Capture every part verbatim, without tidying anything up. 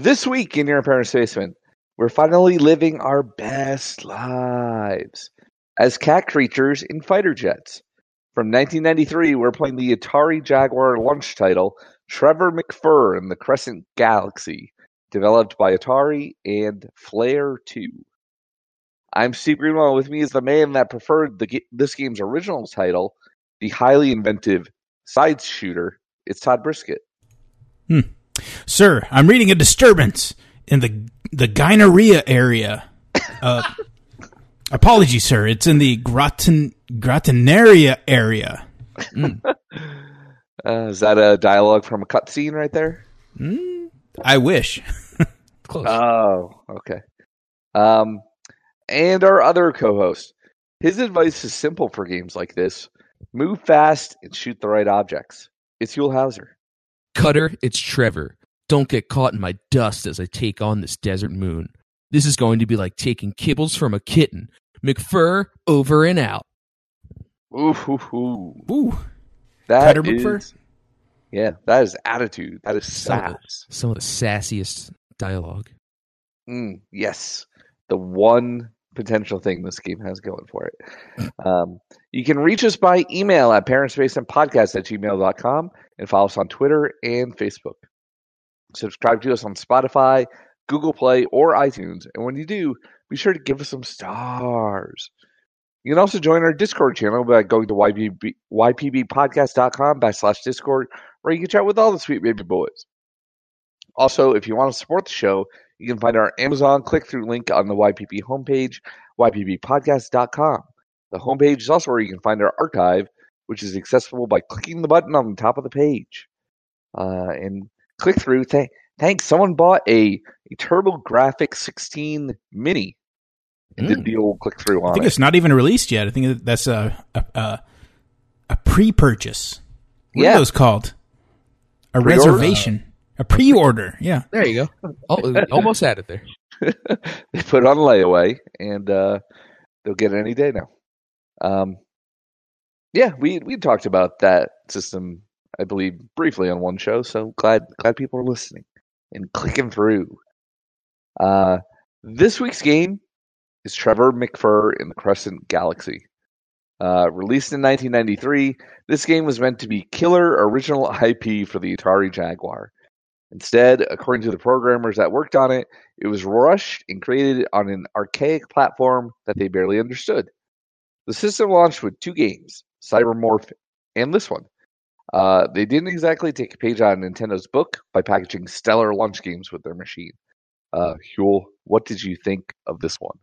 This week in Your Parents' Basement, we're finally living our best lives as cat creatures in fighter jets. From nineteen ninety-three, we're playing the Atari Jaguar launch title, Trevor McFur and the Crescent Galaxy, developed by Atari and Flare two. I'm Steve Greenwell. With me is the man that preferred the, this game's original title, the highly inventive side shooter. It's Todd Brisket. Hmm. Sir, I'm reading a disturbance in the the Gynorrhea area. Uh, apologies, sir. It's in the Gratin, Gratinaria area. Mm. Uh, is that a dialogue from a cutscene right there? Mm, I wish. Close. Oh, okay. Um, and our other co-host. His advice is simple for games like this. Move fast and shoot the right objects. It's Yule Hauser. Cutter, it's Trevor. Don't get caught in my dust as I take on this desert moon. This is going to be like taking kibbles from a kitten. McFur, over and out. Ooh, ooh, ooh. Ooh. That Cutter is, McFur? Yeah, that is attitude. That is Some of, sass. the, some of the sassiest dialogue. Mm, yes. The one potential thing this game has going for it. Um, you can reach us by email at parentsbasementpodcast at gmail dot com and follow us on Twitter and Facebook. Subscribe to us on Spotify, Google Play, or iTunes. And when you do, be sure to give us some stars. You can also join our Discord channel by going to y p b, y p b podcast dot com backslash Discord, where you can chat with all the sweet baby boys. Also, if you want to support the show, you can find our Amazon click-through link on the Y P P homepage, y p b podcast dot com. The homepage is also where you can find our archive, which is accessible by clicking the button on the top of the page. Uh, and click through. Th- thanks. Someone bought a, a TurboGrafx sixteen Mini and mm. did the old click through on I think it. It's not even released yet. I think that's a a, a, a pre-purchase. What yeah. are those called? A Pre-order? reservation. A pre-order. Yeah. There you go. Oh, almost had it there. They put it on layaway, and uh, they'll get it any day now. Um, yeah, we we talked about that system, I believe, briefly on one show, so glad glad people are listening and clicking through. Uh, this week's game is Trevor McFur in the Crescent Galaxy. Uh, released in nineteen ninety-three, this game was meant to be killer original I P for the Atari Jaguar. Instead, according to the programmers that worked on it, it was rushed and created on an archaic platform that they barely understood. The system launched with two games, Cybermorph and this one. Uh, they didn't exactly take a page out of Nintendo's book by packaging stellar launch games with their machine. Uh, Huel, what did you think of this one?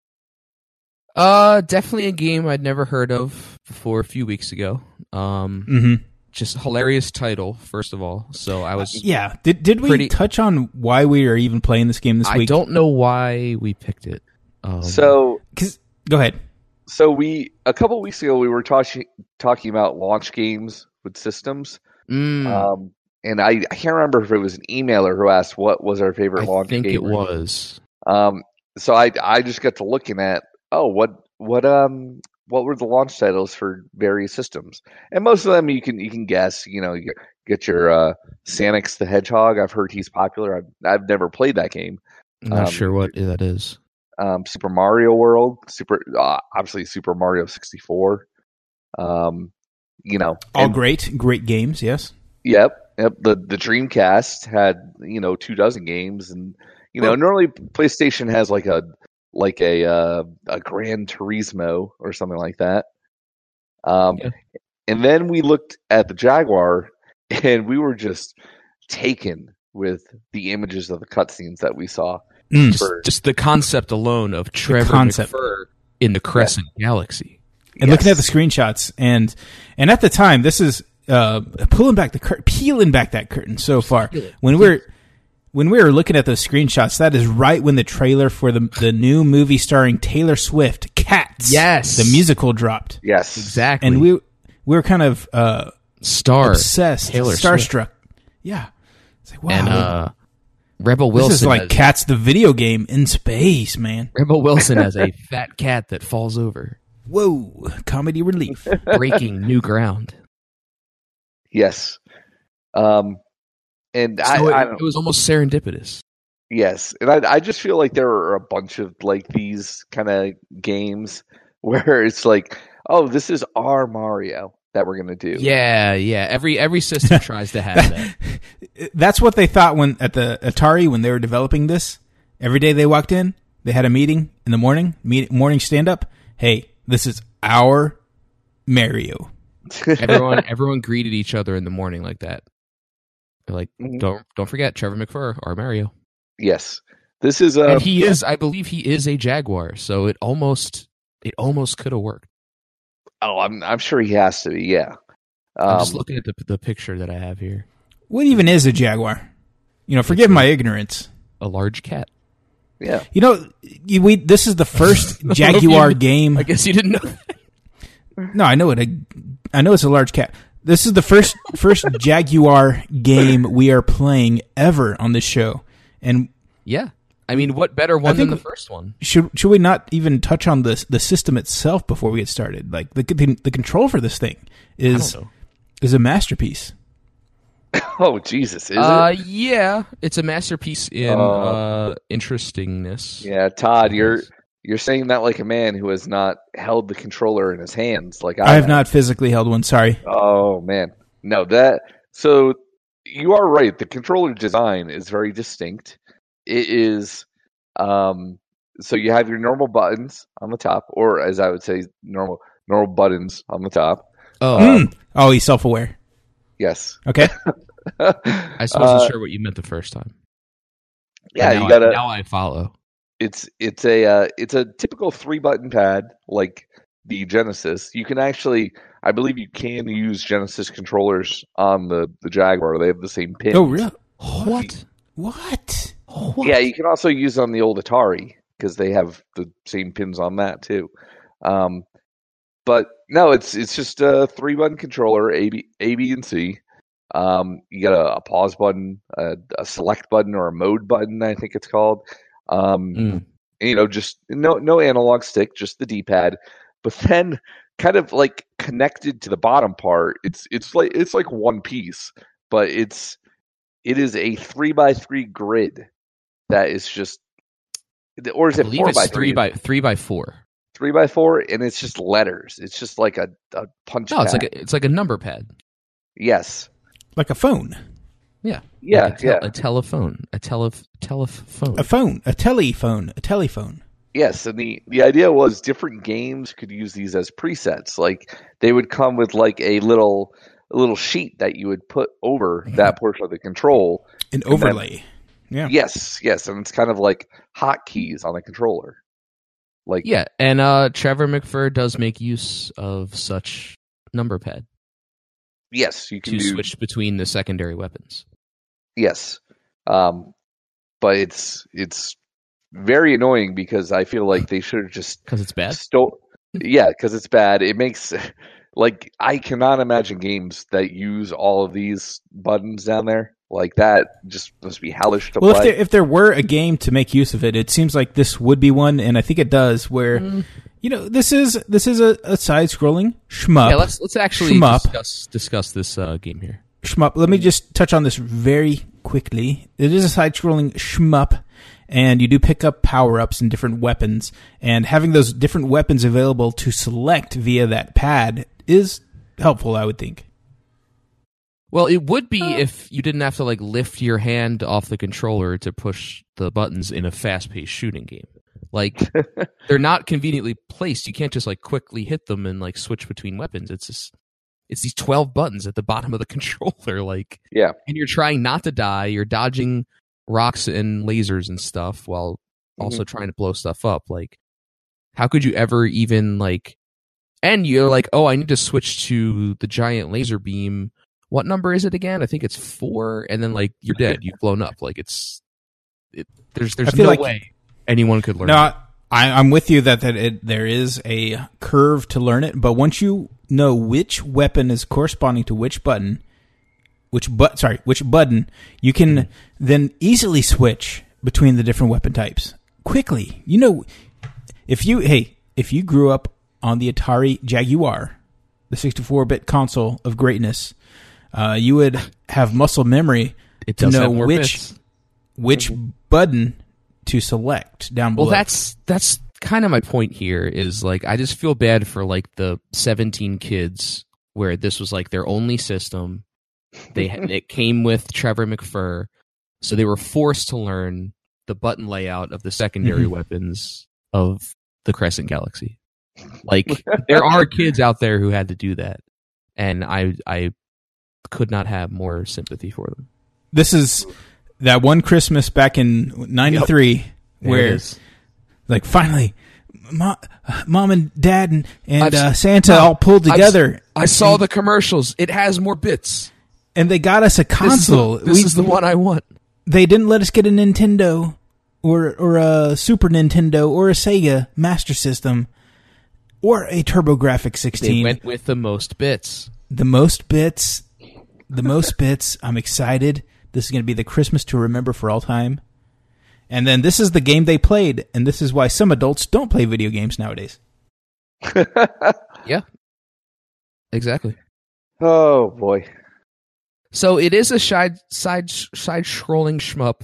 Uh, definitely a game I'd never heard of before a few weeks ago. Um, mm-hmm. Just hilarious title, first of all. So I was yeah. Did did we pretty, touch on why we are even playing this game this I week? I don't know why we picked it. Um, so, go ahead. So we a couple weeks ago we were talking talking about launch games with systems, mm, um, and I, I can't remember if it was an emailer who asked what was our favorite I launch think game. it was. Um, so I I just got to looking at oh what what um what were the launch titles for various systems, and most of them you can you can guess. You know, you get your uh, Sanix the Hedgehog. I've heard he's popular. I've I've never played that game. I'm not um, sure what that is. Um, Super Mario World, Super uh, obviously Super Mario sixty-four. Um, you know, all and, great, great games. Yes. Yep, yep. The the Dreamcast had you know two dozen games, and you know normally PlayStation has like a like a uh, a Gran Turismo or something like that. Um, yeah. And then we looked at the Jaguar, and we were just taken with the images of the cutscenes that we saw. Mm. For, just the concept alone of Trevor McFur in the Crescent yeah. Galaxy. And yes. looking at the screenshots, and and at the time, this is uh, pulling back the cur- peeling back that curtain so far. When we're when we were looking at those screenshots, that is right when the trailer for the the new movie starring Taylor Swift, Cats, yes, the musical dropped. Yes, exactly. And we we were kind of uh, Star obsessed, Taylor starstruck. Swift. Yeah, it's like wow. And, uh, Rebel Wilson. This is like has, Cats, the video game in space, man. Rebel Wilson has a fat cat that falls over. Whoa, comedy relief. Breaking new ground. Yes. Um, and so I, it, I don't, it was almost serendipitous. Yes, and I I just feel like there are a bunch of like these kind of games where it's like, oh, this is our Mario that we're gonna do. Yeah, yeah. Every every system tries to have that. That's what they thought when at the Atari when they were developing this. Every day they walked in, they had a meeting in the morning, meet, morning stand up. Hey, this is our Mario. everyone everyone greeted each other in the morning like that. They're like, Mhm. don't don't forget Trevor McFur, our Mario. Yes, this is a. And he is, I believe, he is a Jaguar, so it almost it almost could have worked. Oh, I'm I'm sure he has to be. Yeah. I'm Um, just looking at the the picture that I have here. What even is a Jaguar? You know, forgive my ignorance. A large cat. yeah. You know, you, we this is the first Jaguar game. I guess you didn't know that. No, I know it. I, I know it's a large cat. This is the first first Jaguar game we are playing ever on this show. And Yeah. I mean, what better one think than the we- first one? should should we not even touch on the the system itself before we get started? Like the the, the control for this thing is I don't know. is a masterpiece. Oh Jesus, is Uh, it? yeah, it's a masterpiece in Uh, uh, interestingness. Yeah, Todd, you're you're saying that like a man who has not held the controller in his hands. Like I, I have not physically held one. Sorry. Oh man, no that. So you are right. The controller design is very distinct. It is, um, so you have your normal buttons on the top, or as I would say, normal normal buttons on the top. Oh, Mm. Oh, he's self aware. Yes. Okay. I just wasn't Uh, sure what you meant the first time. Yeah, But now you gotta. I, now I follow. It's it's a uh, it's a typical three button pad like the Genesis. You can actually, I believe, you can use Genesis controllers on the the Jaguar. They have the same pins. Oh, really? What? What? What? Yeah, you can also use on the old Atari because they have the same pins on that too. Um, but no, it's it's just a three button controller, A, B, A, B, and C. Um, you got a, a pause button, a, a select button, or a mode button, I think it's called. Um, Mm. you know, just no no analog stick, just the D pad. But then, kind of like connected to the bottom part, it's it's like it's like one piece, but it's it is a three by three grid that is just, or is I it believe four it's by three three? by three by four. Three by four, and it's just letters. It's just like a, a punch. No, it's pad. like a, it's like a number pad. yes, Like a phone. Yeah, yeah, like a, tel- yeah. a telephone, a tele telephone. A phone. A telephone. A telephone. Yes, and the, the idea was different games could use these as presets. Like they would come with like a little a little sheet that you would put over that portion of the control. An then- overlay. Yeah. Yes, yes, and it's kind of like hotkeys on a controller. Like Yeah, and uh, Trevor McFur does make use of such number pad yes, you can to do switch between the secondary weapons. yes, um, but it's it's very annoying because I feel like they should have just Because it's bad. stole. Yeah, because it's bad. It makes like I cannot imagine games that use all of these buttons down there. Like that just must be hellish to Well, if play. there if there were a game to make use of it, it seems like this would be one, and I think it does. Where Mm. you know this is this is a, a side scrolling shmup. Yeah, let's let's actually Shmup. discuss discuss this uh, game here. shmup. Let me just touch on this very quickly. It is a side-scrolling shmup, and you do pick up power-ups and different weapons, and having those different weapons available to select via that pad is helpful, I would think. Well, it would be if you didn't have to like lift your hand off the controller to push the buttons in a fast-paced shooting game. Like they're not conveniently placed. You can't just like quickly hit them and like switch between weapons. It's just it's these twelve buttons at the bottom of the controller, like Yeah. and you're trying not to die. You're dodging rocks and lasers and stuff while also trying to blow stuff up. Like, how could you ever even like? And you're like, oh, I need to switch to the giant laser beam. What number is it again? I think it's four. And then like you're dead. You've blown up. Like it's it, there's there's I feel no like- way anyone could learn. No, it. I, I'm with you that, that it, there is a curve to learn it, but once you know which weapon is corresponding to which button, which but sorry, which button, you can then easily switch between the different weapon types quickly. You know, if you hey, if you grew up on the Atari Jaguar, the sixty-four bit console of greatness, uh, you would have muscle memory It to does know have more which bits. which button to select down below. Well, that's that's kind of my point here. Is like I just feel bad for like the seventeen kids where this was like their only system. They it came with Trevor McFur, so they were forced to learn the button layout of the secondary mm-hmm. weapons of the Crescent Galaxy. Like there are kids out there who had to do that, and I I could not have more sympathy for them. This is that one Christmas back in ninety-three yep. where like finally Mom, Mom and Dad and, and uh, Santa uh, all pulled together. I, I saw and, the commercials. It has more bits. And they got us a console. This is the, this is the one I want. They didn't let us get a Nintendo or or a Super Nintendo or a Sega Master System or a TurboGrafx sixteen. They went with the most bits. The most bits. The most bits. I'm excited. This is going to be the Christmas to remember for all time. And then this is the game they played, and this is why some adults don't play video games nowadays. Yeah. Exactly. Oh, boy. So it is a side side side scrolling shmup.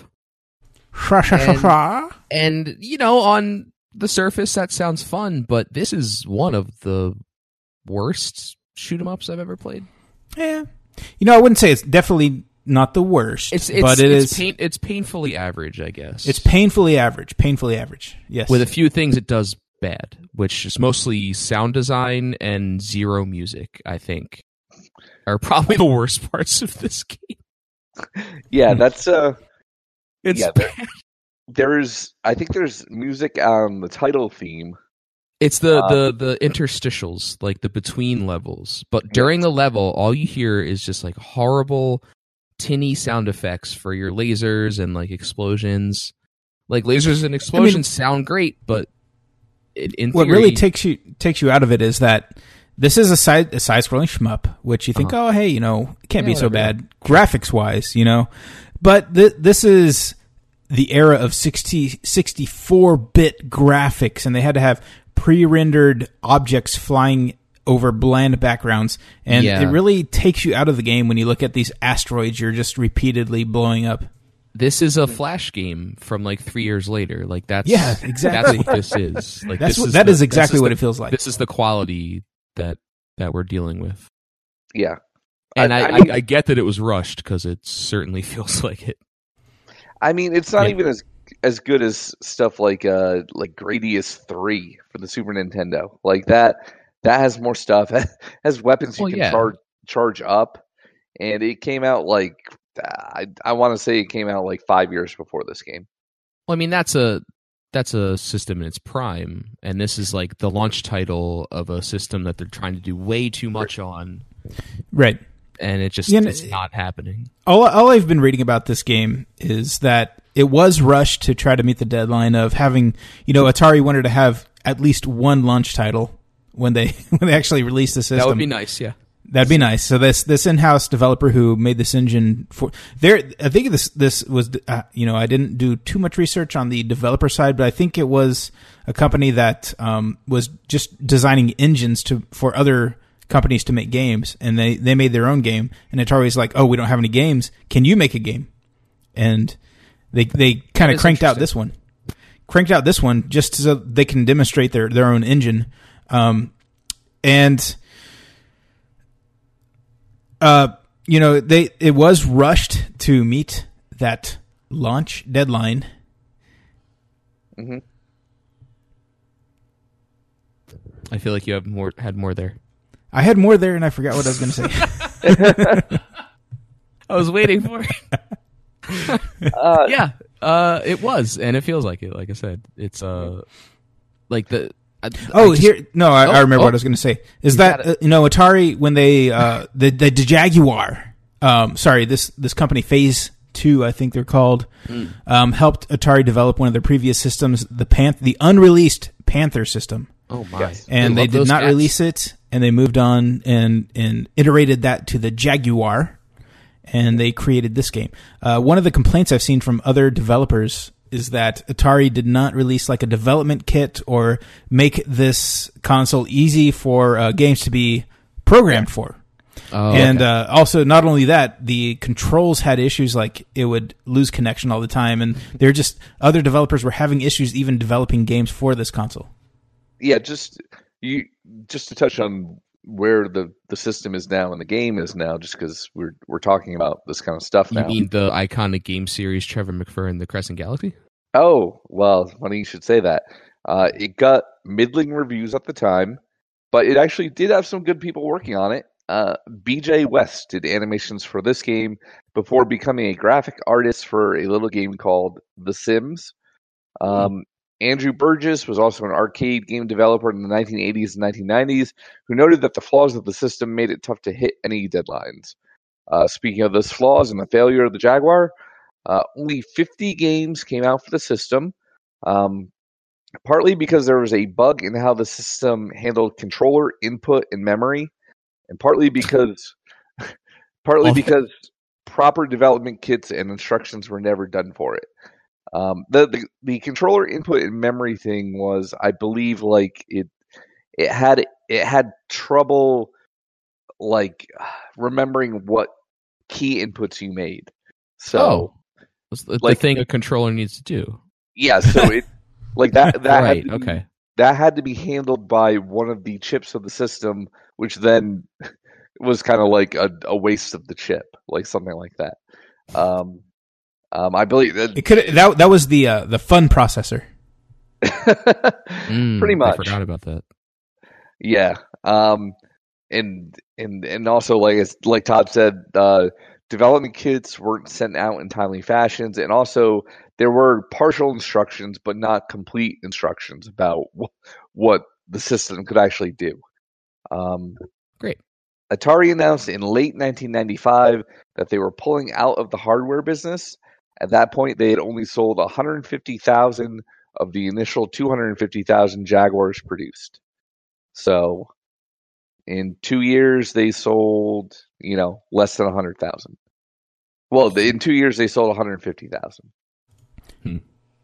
and, and you know, on the surface that sounds fun, but this is one of the worst shoot 'em ups I've ever played. Yeah. You know, I wouldn't say it's definitely not the worst, it's, it's, but it it's is pain, it's painfully average, I guess. It's painfully average, painfully average. Yes. With a few things it does bad, which is mostly sound design and zero music, I think, are probably the worst parts of this game. Yeah, that's uh it's yeah, there, there's I think there's music on the title theme. It's the, uh, the, the interstitials, like the between levels. But during the level, all you hear is just like horrible tinny sound effects for your lasers and like explosions. Like lasers and explosions I mean, sound great, but it, in what theory, really takes you takes you out of it is that this is a side a side scrolling shmup, which you think, uh-huh. oh hey, you know, it can't yeah, be so bad graphics wise, you know. But th- this is the era of sixty, sixty-four bit graphics, and they had to have pre-rendered objects flying over bland backgrounds, and yeah. it really takes you out of the game when you look at these asteroids you're just repeatedly blowing up. This is a Flash game from like three years later. Like that's yeah, exactly. That's what this is. Like that's this what, is that the, is exactly is what the, it feels like. This is the quality that that we're dealing with. Yeah, and I, I, I, mean, I, I get that it was rushed because it certainly feels like it. I mean, it's not yeah. even as as good as stuff like uh like Gradius three for the Super Nintendo. Like that that has more stuff. Has weapons you well, can yeah. charge charge up, and it came out like I I want to say it came out like five years before this game. Well, I mean that's a that's a system in its prime, and this is like the launch title of a system that they're trying to do way too much on. Right. And it just you know, it's not happening. All all I've been reading about this game is that it was rushed to try to meet the deadline of having, you know, Atari wanted to have at least one launch title when they when they actually released the system. That would be nice, yeah. That'd be nice. So this this in-house developer who made this engine for there, I think this this was uh, you know I didn't do too much research on the developer side, but I think it was a company that um, was just designing engines to for other companies to make games, and they they made their own game. And Atari's like, oh, we don't have any games. Can you make a game? And they they kind of cranked out this one, cranked out this one just so they can demonstrate their their own engine, um, and. Uh, you know, they it was rushed to meet that launch deadline. Mm-hmm. I feel like you have more had more there. I had more there, and I forgot what I was going to say. I was waiting for it. uh, yeah, uh, it was, and it feels like it. Like I said, it's uh, like the. I, oh, I just, here! No, I, oh, I remember oh. what I was going to say. Is you that uh, you know Atari when they uh, the, the the Jaguar? Um, sorry, this this company Phase Two, I think they're called, mm. um, helped Atari develop one of their previous systems, the Panth, the unreleased Panther system. Oh my! Yes. And they, they did not cats. release it, and they moved on and and iterated that to the Jaguar, and they created this game. Uh, one of the complaints I've seen from other developers is that Atari did not release like a development kit or make this console easy for uh, games to be programmed for. Oh, and okay. uh, also, not only that, the controls had issues, like it would lose connection all the time, and they're just other developers were having issues even developing games for this console. Yeah, just you just to touch on where the, the system is now and the game is now, just because we're we're talking about this kind of stuff You now. mean the iconic game series Trevor McFerrin, The Crescent Galaxy? Oh, well, funny you should say that. Uh, it got middling reviews at the time, but it actually did have some good people working on it. Uh, B J West did animations for this game before becoming a graphic artist for a little game called The Sims. Um, Andrew Burgess was also an arcade game developer in the nineteen eighties and nineteen nineties who noted that the flaws of the system made it tough to hit any deadlines. Uh, speaking of those flaws and the failure of the Jaguar, uh, only fifty games came out for the system, um, partly because there was a bug in how the system handled controller input and memory, and partly because partly Oh. because proper development kits and instructions were never done for it. Um, the, the the controller input and memory thing was, I believe, like it it had it had trouble like remembering what key inputs you made. So Oh. It's the, like- the thing a controller needs to do. yeah, so it like that that Right, had to be, okay. that had to be handled by one of the chips of the system, which then was kind of like a, a waste of the chip, like something like that. Um, um, I believe that It could that that was the uh, the fun processor. Mm, pretty much. I forgot about that. Yeah. Um, and and and also like it's, like Todd said, uh, development kits weren't sent out in timely fashions, and also there were partial instructions but not complete instructions about wh- what the system could actually do. Um, Great. Atari announced in late nineteen ninety-five that they were pulling out of the hardware business. At that point, they had only sold one hundred fifty thousand of the initial two hundred fifty thousand Jaguars produced. So, in two years, they sold, you know, less than one hundred thousand. Well, they- in two years, they sold one hundred fifty thousand. Hmm.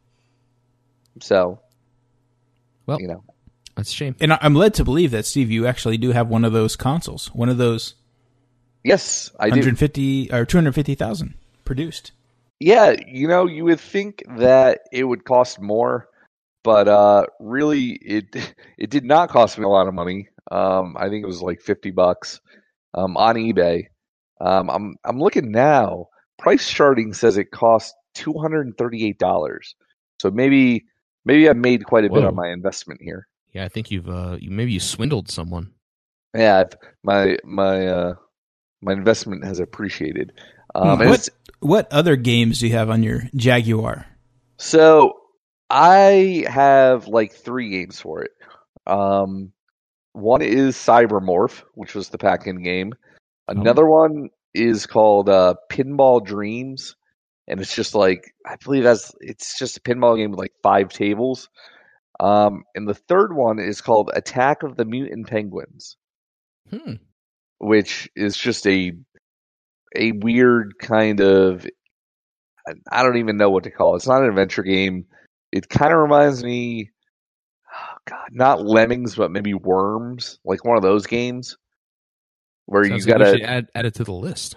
So, Well, you know, that's a shame. And I- I'm led to believe that, Steve, you actually do have one of those consoles, one of those yes, I do. one hundred fifty or two hundred fifty thousand produced. Yeah, you know, you would think that it would cost more, but uh, really, it it did not cost me a lot of money. Um, I think it was like fifty bucks um, on eBay. Um, I'm I'm looking now. Price charting says it cost two hundred and thirty-eight dollars. So maybe maybe I made quite a bit Whoa. on my investment here. Yeah, I think you've uh, you maybe you swindled someone. Yeah, I've- my my uh, my investment has appreciated. Um, and what it's- what other games do you have on your Jaguar? So I have like three games for it. Um, one is Cybermorph, which was the pack-in game. Another one is called uh, Pinball Dreams, and it's just like I believe that's it's just a pinball game with like five tables. Um, and the third one is called Attack of the Mutant Penguins, Hmm. which is just a a weird kind of I don't even know what to call it. It's not an adventure game. It kind of reminds me, oh God, not Lemmings, but maybe Worms, like one of those games where Sounds you like we should gotta. add add it to the list.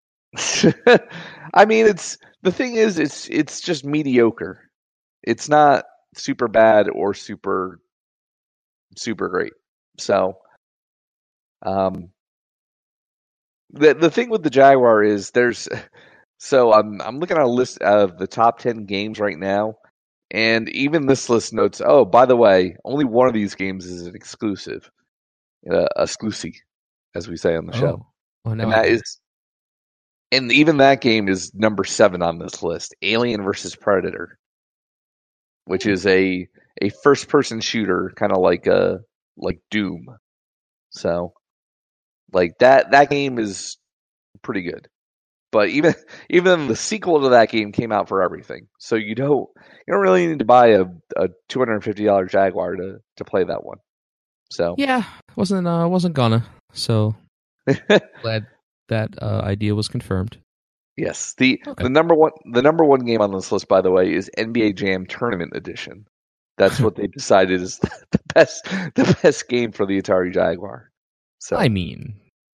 I mean, it's the thing is, it's it's just mediocre. It's not super bad or super super great. So, um, the the thing with the Jaguar is there's. So I'm I'm looking at a list of the top ten games right now, and even this list notes, oh, by the way, only one of these games is an exclusive, uh, exclusive, as we say on the show, Oh, oh no, and that is, and even that game is number seven on this list, Alien versus Predator, which is a a first person shooter, kind of like a like Doom. So, like that that game is pretty good. But even even the sequel to that game came out for everything, so you don't you don't really need to buy a, a two hundred and fifty dollar Jaguar to, to play that one. So yeah, wasn't uh, wasn't gonna. So glad that uh, idea was confirmed. yes, the Okay. the number one the number one game on this list, by the way, is N B A Jam Tournament Edition. That's what they decided is the best the best game for the Atari Jaguar. So I mean,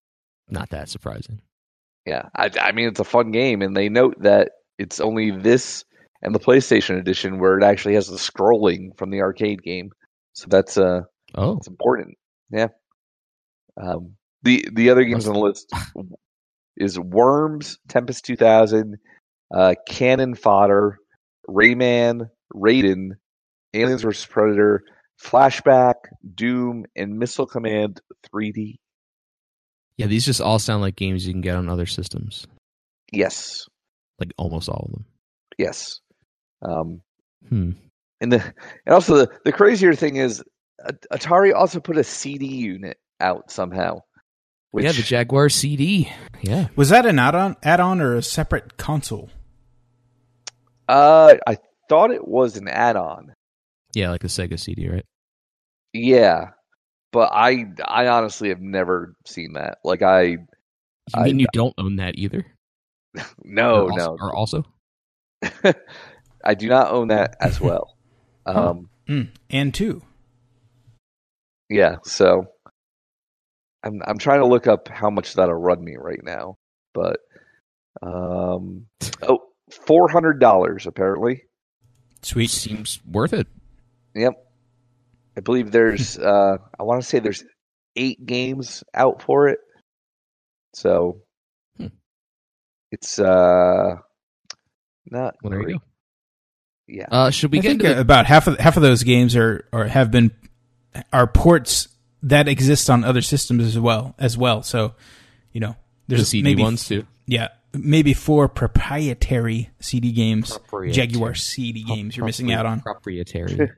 not that surprising. Yeah, I, I mean, it's a fun game, and they note that it's only this and the PlayStation edition where it actually has the scrolling from the arcade game. So that's uh, Oh, it's important. Yeah. Um, the the other games on the list is Worms, Tempest two thousand, uh, Cannon Fodder, Rayman, Raiden, Aliens versus. Predator, Flashback, Doom, and Missile Command three D. yeah, these just all sound like games you can get on other systems. Yes, Like almost all of them. yes. Um, Hmm. and the and also the, the crazier thing is Atari also put a C D unit out somehow. Which, Yeah, the Jaguar C D. Yeah. Was that an add-on, add-on or a separate console? uh, I thought it was an add-on. Yeah, like a Sega C D, right? Yeah, but I I honestly have never seen that. Like I You I- mean you don't own that either? no or also, no Or also? I do not own that as well. Um, Mm, and two. yeah, so I'm I'm trying to look up how much that'll run me right now, but um oh four hundred dollars apparently. Sweet. Seems worth it. Yep. I believe there's uh I want to say there's eight games out for it. So Hmm. it's uh not Well, there you great. go. Yeah. Uh, should we I get think into the, about half of half of those games are or have been are ports that exist on other systems as well as well. So, you know, the there's C D maybe ones too? yeah, maybe four proprietary C D games, Proprietary. Jaguar C D games you're missing out on. Proprietary.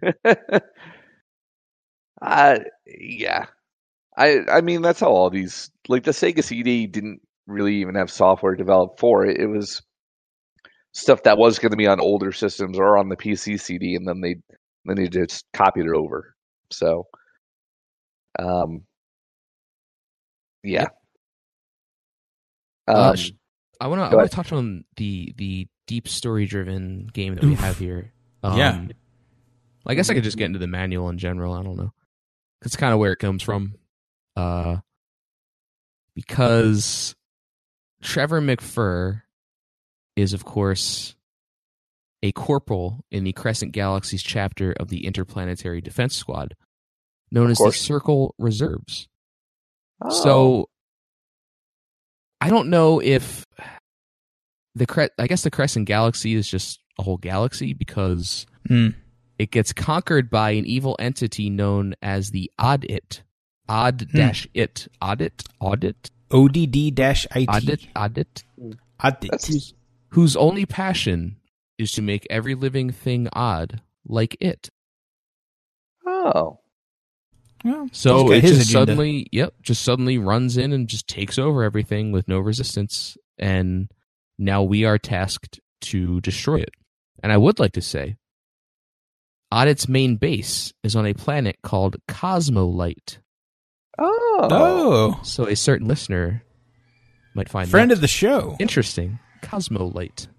uh yeah. I I mean that's how all these like the Sega C D didn't really even have software developed for it. It was stuff that was going to be on older systems or on the P C C D, and then they then they just copied it over. So, um, yeah. Yep. Um, Uh, sh- I want to. I go want ahead. to touch on the the deep story driven game that we Oof. have here. Um, Yeah. I guess I could just get into the manual in general. I don't know. That's kind of where it comes from. Uh, because Trevor McFur is, of course, a corporal in the Crescent Galaxies chapter of the Interplanetary Defense Squad, known Of as the course. Circle Reserves. oh, So I don't know if the Cre- I guess the Crescent Galaxy is just a whole galaxy because Mm. it gets conquered by an evil entity known as the Odd-It. Odd-It. Audit? Audit? O D D dash I T. Audit? Audit? Audit. That's- Whose only passion is to make every living thing odd, like it. oh, Well, So he's got it his just agenda. suddenly, yep, just suddenly runs in and just takes over everything with no resistance. And now we are tasked to destroy it. And I would like to say, Audit's main base is on a planet called Cosmolite. oh, Oh, So a certain listener might find friend that of the show. interesting. Cosmolite.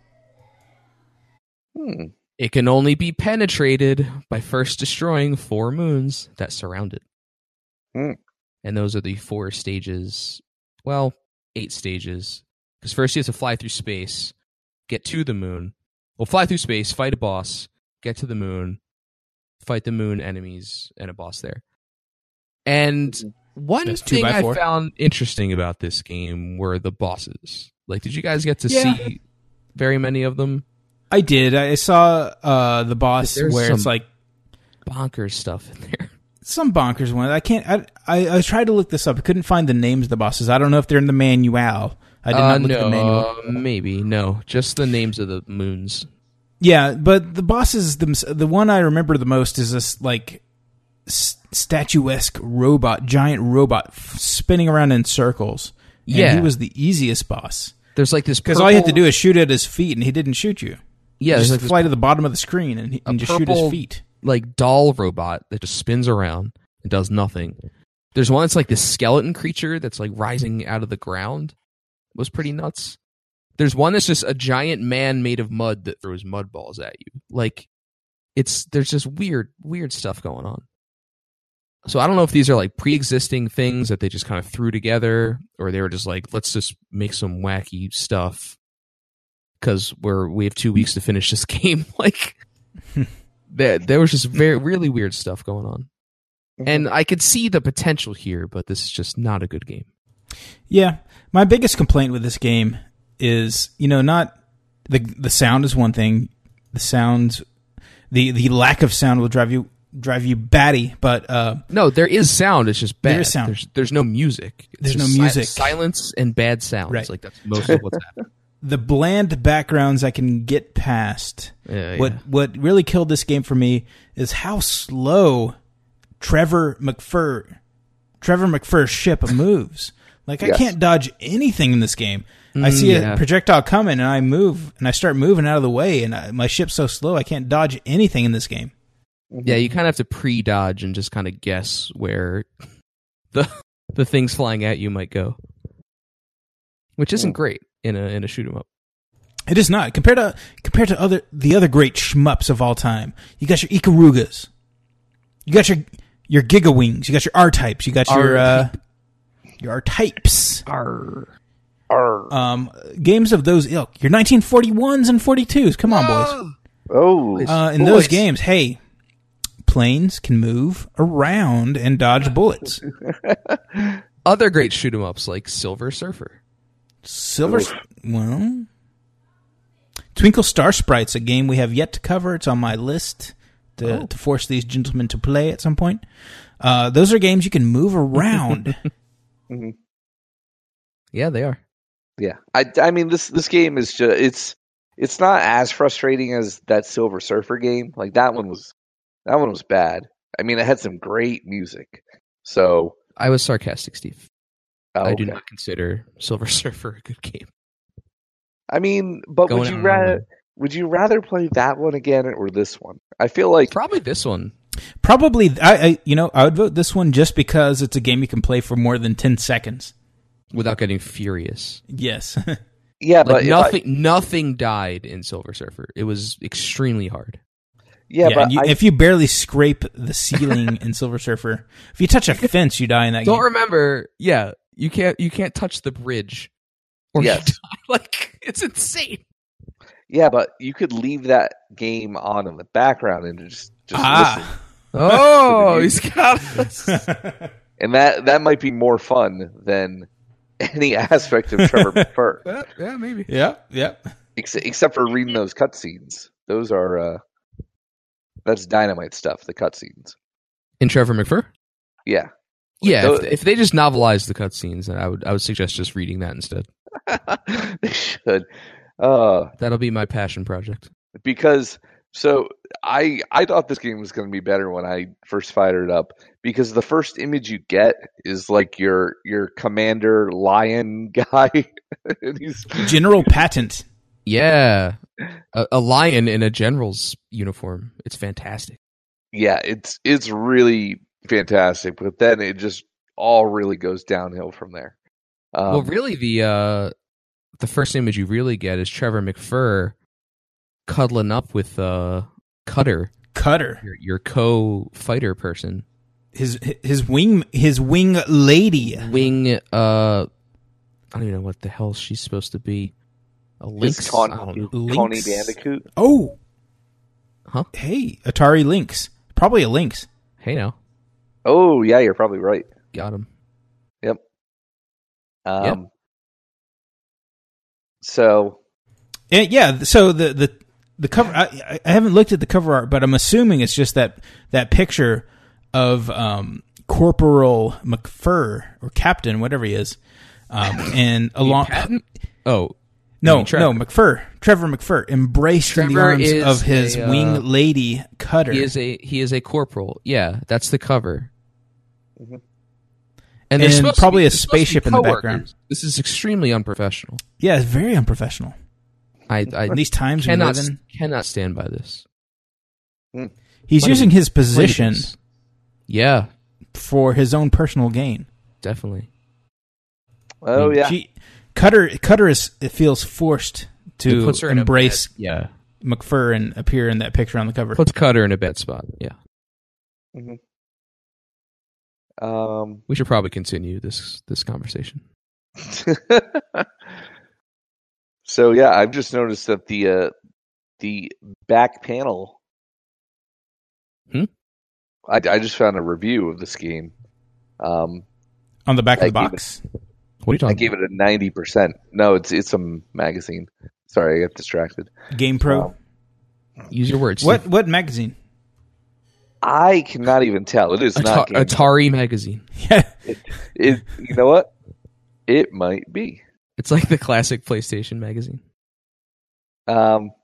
Hmm. It can only be penetrated by first destroying four moons that surround it. Hmm. And those are the four stages, well, eight stages. Because first you have to fly through space, get to the moon. Well, fly through space, fight a boss, get to the moon, fight the moon enemies, and a boss there. And one That's two thing by I four. found interesting about this game were the bosses. Like, did you guys get to Yeah. see very many of them? I did. I saw uh, the boss There's where it's some- like Bonkers stuff in there. some bonkers one. I can't. I, I I tried to look this up. I couldn't find the names of the bosses. I don't know if they're in the manual. I did uh, not look no, at the manual. uh, maybe no. Just the names of the moons. Yeah, but the bosses, the the one I remember the most is this like s- statuesque robot, giant robot f- spinning around in circles. And Yeah. he was the easiest boss There's like this because all you had to purple- do is shoot at his feet, and he didn't shoot you. yeah, just there's like this fly to the bottom of the screen and, he- and just shoot his purple- feet. like doll robot that just spins around and does nothing. There's one that's like this skeleton creature that's like rising out of the ground. It was pretty nuts. There's one that's just a giant man made of mud that throws mud balls at you. Like it's there's just weird weird stuff going on. So I don't know if these are like pre-existing things that they just kind of threw together, or they were just like, let's just make some wacky stuff because we're we have two weeks to finish this game. Like, there there was just very really weird stuff going on, and I could see the potential here, but this is just not a good game. Yeah, my biggest complaint with this game is, you know, not the the sound is one thing. The sounds, the the lack of sound will drive you. drive you batty, but uh no, there is sound. It's just bad. There is sound. There's, there's no music. It's There's no just music. Si- silence and bad sounds. Right. Like that's most of what's happening. The bland backgrounds I can get past. Yeah, what yeah. what really killed this game for me is how slow Trevor McFur Trevor McFur's ship moves. Like I Yes. can't dodge anything in this game. I Mm, see yeah. a projectile coming and I move and I start moving out of the way and I, my ship's so slow I can't dodge anything in this game. Yeah, you kind of have to pre-dodge and just kind of guess where the the things flying at you might go, which isn't great in a in a shoot 'em up. It is not compared to compared to other the other great shmups of all time. You got your Ikarugas, you got your your Giga Wings, you got your R types, you got your uh, your R types. Arr. Arr. Um, games of those ilk, your nineteen forty-ones and forty-twos. Come on, boys. Oh, Uh, in Boys. those games, hey, planes can move around and dodge bullets. Other great shoot 'em ups like Silver Surfer. Silver, well, Twinkle Star Sprite's a game we have yet to cover. It's on my list to, Oh. to force these gentlemen to play at some point. Uh, those are games you can move around. Yeah, they are. yeah. I, I mean, this this game is just it's it's not as frustrating as that Silver Surfer game. Like that one was that one was bad. I mean, it had some great music. So I was sarcastic, Steve. oh, I do okay. not consider Silver Surfer a good game. I mean, but Going would you on. rather would you rather play that one again or this one? I feel like Probably this one. Probably, I, I you know, I would vote this one just because it's a game you can play for more than ten seconds. Without getting furious. Yes. yeah, Like but if I- nothing nothing died in Silver Surfer. It was extremely hard. yeah, Yeah, but and you, I, if you barely scrape the ceiling in Silver Surfer, if you touch a fence, you die in that Don't game. remember, yeah, you can't you can't touch the bridge. Or Yes. you die. Like it's insane. yeah, but you could leave that game on in the background and just just listen. Ah. Oh, he's got us. And that that might be more fun than any aspect of Trevor McFur, yeah, yeah, maybe. Yeah, yeah. ex- except for reading those cutscenes. Those are uh, that's dynamite stuff. The cutscenes. In Trevor McFur? Yeah, Yeah, those- if, if they just novelized the cutscenes, then I would I would suggest just reading that instead. they should. Uh, That'll be my passion project. because so I I thought this game was going to be better when I first fired it up because the first image you get is like your your commander lion guy and he's General Patent. Yeah, a, a lion in a general's uniform. It's fantastic. yeah it's it's really fantastic, but then it just all really goes downhill from there. Um, well, really, the uh, the first image you really get is Trevor McFur cuddling up with uh, Cutter, Cutter. your, your co-fighter person. His his wing his wing lady. Wing, uh, I don't even know what the hell she's supposed to be. A lynx? Is Con- I don't know. Coney Lynx. Bandicoot. Oh. Huh? Hey, Atari Lynx. Probably a Lynx. Hey now, Oh yeah, you're probably right. got him. Yep. Um, Yep. So And yeah, so the the the cover I, I haven't looked at the cover art, but I'm assuming it's just that that picture of um, Corporal McFur or Captain, whatever he is, um, and along Patton? Oh, no mean Trevor. no McFur Trevor McFur embraced in the Trevor arms is of his a, uh, wing lady Cutter. he is a he is a corporal. Yeah, that's the cover. Mhm. And, they're And supposed to probably be- a they're supposed to be spaceship in the coworkers. background. This is extremely unprofessional. Yeah, it's very unprofessional. I, I In these times we cannot live in, cannot stand by this. he's Might using be- his position Ladies. Yeah, for his own personal gain. definitely. oh yeah, She, Cutter Cutter is it feels forced It to puts her in a embrace bad- yeah, McFur and appear in that picture on the cover. puts Cutter in a bad spot. Yeah. Um, We should probably continue this this conversation. so yeah, I've just noticed that the uh, the back panel. Hmm? I, I just found a review of this game. Um, On the back of I the gave box? What are you talking I gave it a ninety percent. No, it's it's a magazine. Sorry, I got distracted. Game Pro? Um, about? Use your words. what Steve. what magazine? I cannot even tell. It is Ata- not Game Atari magazine. Yeah. It, it, you know what? It might be. It's like the classic PlayStation magazine. Um,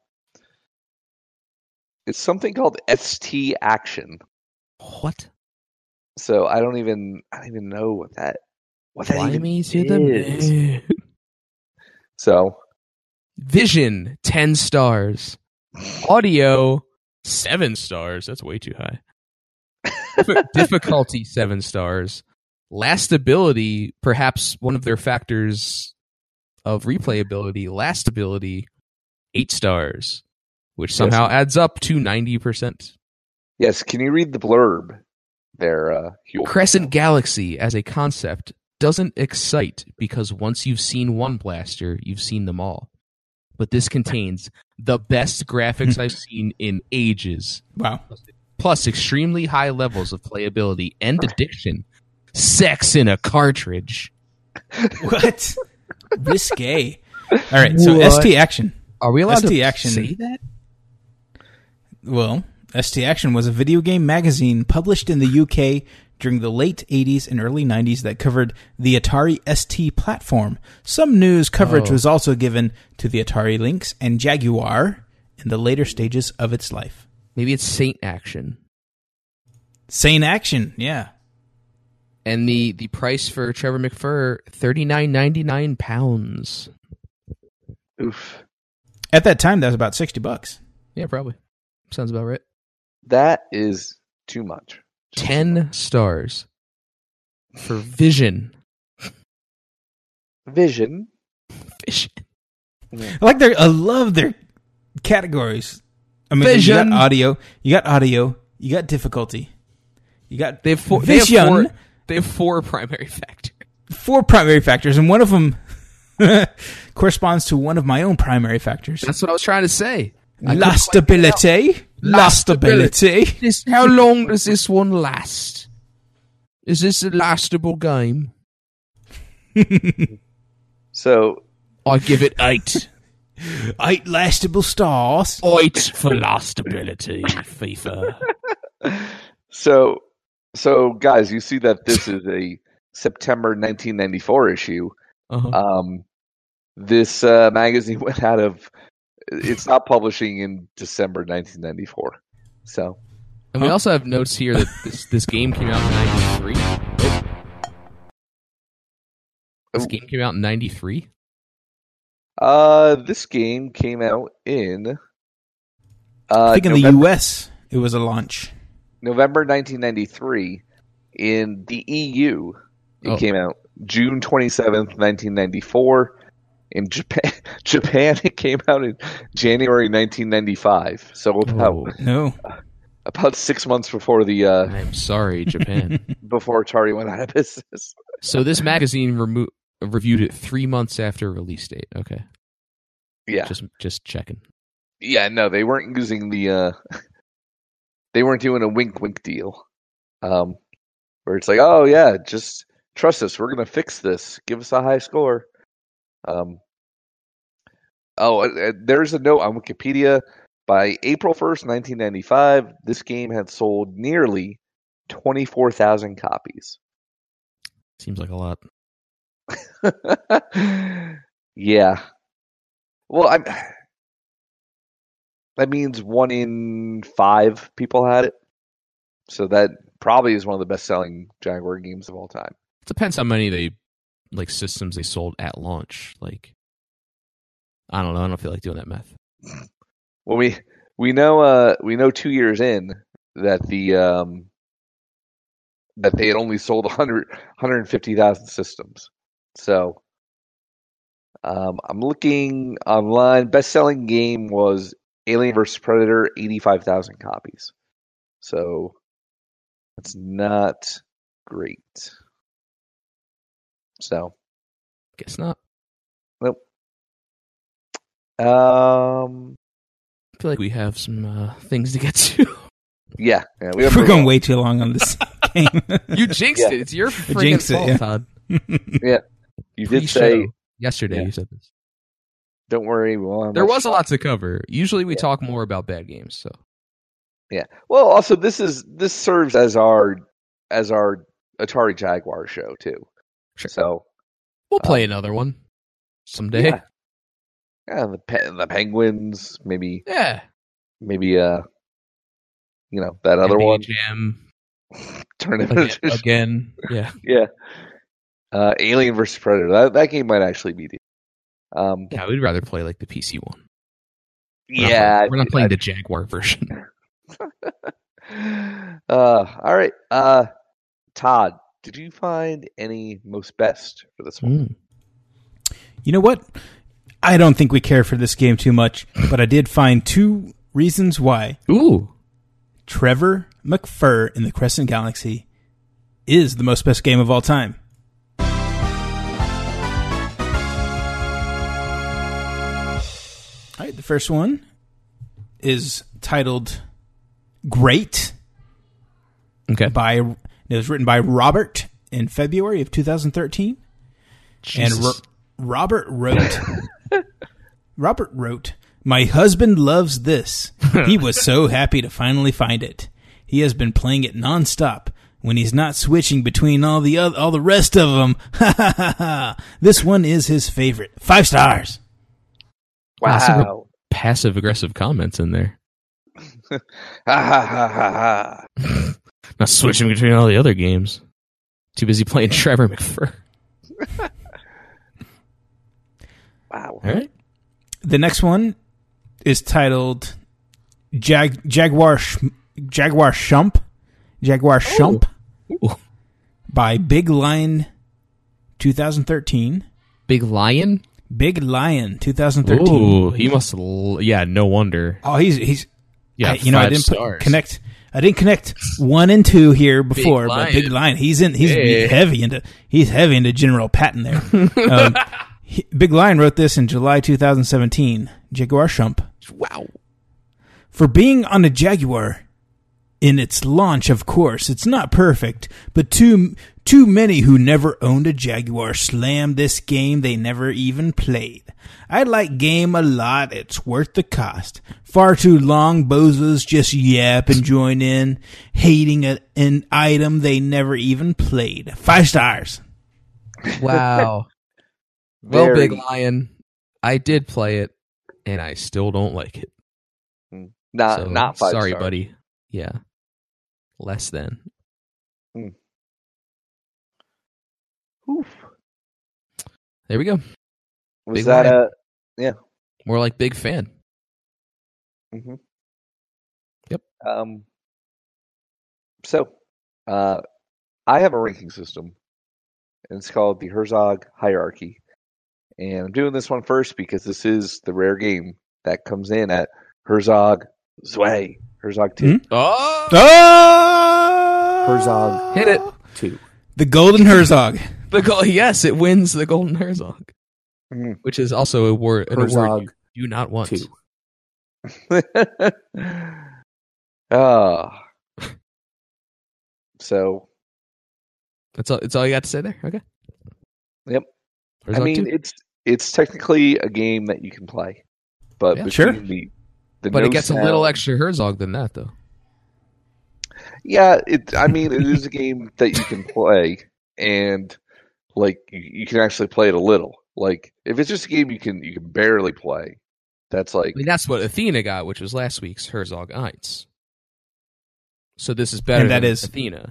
it's something called S T Action. What? So I don't even I don't even know what that what that Fly even me to is. the moon. So Vision, ten stars. Audio, seven stars. That's way too high. Dif- Difficulty, seven stars. Lastability, perhaps one of their factors of replayability. Lastability, eight stars, which somehow Yes. adds up to ninety percent. yes, can you read the blurb there, uh, Huel? Crescent Galaxy as a concept doesn't excite because once you've seen one blaster, you've seen them all. But this contains the best graphics I've seen in ages, Wow. plus extremely high levels of playability and addiction. Sex in a cartridge. What? Risque. All right, so What? S T Action. Are we allowed S T to Action. say that? Well, S T Action was a video game magazine published in the U K during the late eighties and early nineties that covered the Atari S T platform. Some news coverage Oh. was also given to the Atari Lynx and Jaguar in the later stages of its life. Maybe it's Saint Action. Sane Action, yeah. And the, the price for Trevor McFur, thirty-nine ninety-nine pounds. Oof. At that time, that was about sixty bucks. Yeah, probably. Sounds about right. That is too much. Just Ten stars for Vision. Vision. Vision. I like their, I love their categories. I mean, Vision. you got audio, you got audio, you got difficulty, you got They have four. They have vision. four, they have four primary factors. Four primary factors, and one of them corresponds to one of my own primary factors. That's what I was trying to say. I couldn't quite Lastability. Lastability. This, how long does this one last? Is this a lastable game? So I give it eight. Eight lastable stars. Eight for lastability, FIFA. so so guys, you see that this is a September nineteen ninety-four issue. Uh-huh. Um, this uh, magazine went out of. It's not publishing in December nineteen ninety-four. So And we also have notes here that this, this game came out in ninety-three. Oh. This Oh. game came out in ninety-three? uh, this game came out in. Uh, I think in the November, U S it was a launch. November nineteen ninety-three. In the E U, it Oh. came out June twenty-seventh, nineteen ninety-four. In Japan, Japan, it came out in January nineteen ninety-five. So about Oh, No. about six months before the uh, I'm sorry, Japan. before Atari went out of business. So this magazine remo- reviewed it three months after release date. Okay, Yeah, just just checking. yeah. No, they weren't using the. Uh, they weren't doing a wink, wink deal, um, where it's like, oh yeah, just trust us. We're gonna fix this. Give us a high score. Um, oh, uh, there's a note on Wikipedia. By April first, nineteen ninety-five, this game had sold nearly twenty-four thousand copies. Seems like a lot. Yeah. Well, I'm. That means one in five people had it. So that probably is one of the best-selling Jaguar games of all time. It depends how many they like systems they sold at launch. Like, I don't know. I don't feel like doing that math. Well, we we know uh, we know two years in that the um, that they had only sold one hundred, one hundred fifty thousand systems. So um, I'm looking online. Best-selling game was Alien versus Predator, eighty-five thousand copies. So that's not great. So, Guess not. nope. Um, I feel like we have some uh, things to get to. yeah, yeah we We're going way too long on this game. You jinxed Yeah. it. It's your freaking jinxed it, fault, yeah. Todd. Yeah, you did Pre-show. say. Yesterday Yeah. you said this. Don't worry, we'll have There much was a fun. lot to cover. Usually we Yeah. talk more about bad games, so Yeah. Well, also this is this serves as our as our Atari Jaguar show too. Sure. So we'll play Um, another one someday. yeah, yeah the pe- the Penguins, maybe Yeah. maybe uh, you know that other N B A one. Jam Tournament again, again. Yeah. yeah. Uh, Alien versus Predator. That that game might actually be the. Um, Yeah, we'd rather play like the P C one. We're not yeah. playing, we're not I- playing the Jaguar version. uh, all right. Uh, Todd, did you find any most best for this one? Mm. You know what? I don't think we care for this game too much, but I did find two reasons why Ooh. Trevor McFur in the Crescent Galaxy is the most best game of all time. All right, the first one is titled Great. Okay. By it was written by Robert in February of two thousand thirteen. And Ro- Robert wrote Robert wrote, "My husband loves this. He was so happy to finally find it. He has been playing it nonstop when he's not switching between all the other, all the rest of them. Ha ha ha ha. This one is his favorite. Five stars." Wow. Passive aggressive comments in there. Ha ha ha ha ha. Not switching between all the other games. Too busy playing Trevor McFur. Wow. All right. The next one is titled Jag- Jaguar Sh- Jaguar Shump Jaguar Shump Ooh. by Big Lion twenty thirteen. Big Lion? Big Lion twenty thirteen. Ooh, he must. L- yeah, no wonder. Oh, he's he's Yeah, I, you know I five didn't stars. put, connect. I didn't connect one and two here before, Big but Lion. Big Lion. He's in. He's Yeah. heavy into. He's heavy into General Patton there. um, he, Big Lion wrote this in July twenty seventeen. Jaguar Shump. Wow. For being on a Jaguar in its launch, of course, it's not perfect, but too too many who never owned a Jaguar slammed this game they never even played. I like game a lot, it's worth the cost. Far too long, bozos just yap and join in, hating a, an item they never even played. Five stars. Wow. Well, Very- Big Lion, I did play it, and I still don't like it. Not So, not five sorry, stars. buddy. Yeah. Less than. Oof. There we go. Was Big that Lion. a More like big fan. hmm Yep. Um. So, uh, I have a ranking system, and it's called the Herzog Hierarchy. And I'm doing this one first because this is the rare game that comes in at Herzog Zwei. Herzog two. Oh! Oh! Herzog Hit it. two. The Golden Herzog. The goal, yes, it wins the Golden Herzog, Mhm. which is also a word, an award Herzog you do not want. two. Ah. So, That's all. That's all you got to say there. Okay. Yep. Herzog I mean, two. it's it's technically a game that you can play, but Yeah, between sure. the, the but no it gets sound, a little extra Herzog than that, though. Yeah, it. I mean, it is a game that you can play, and like you, you can actually play it a little. Like if it's just a game you can you can barely play, that's like I mean, that's what Athena got, which was last week's Herzog Eins. So this is better And that than is- Athena.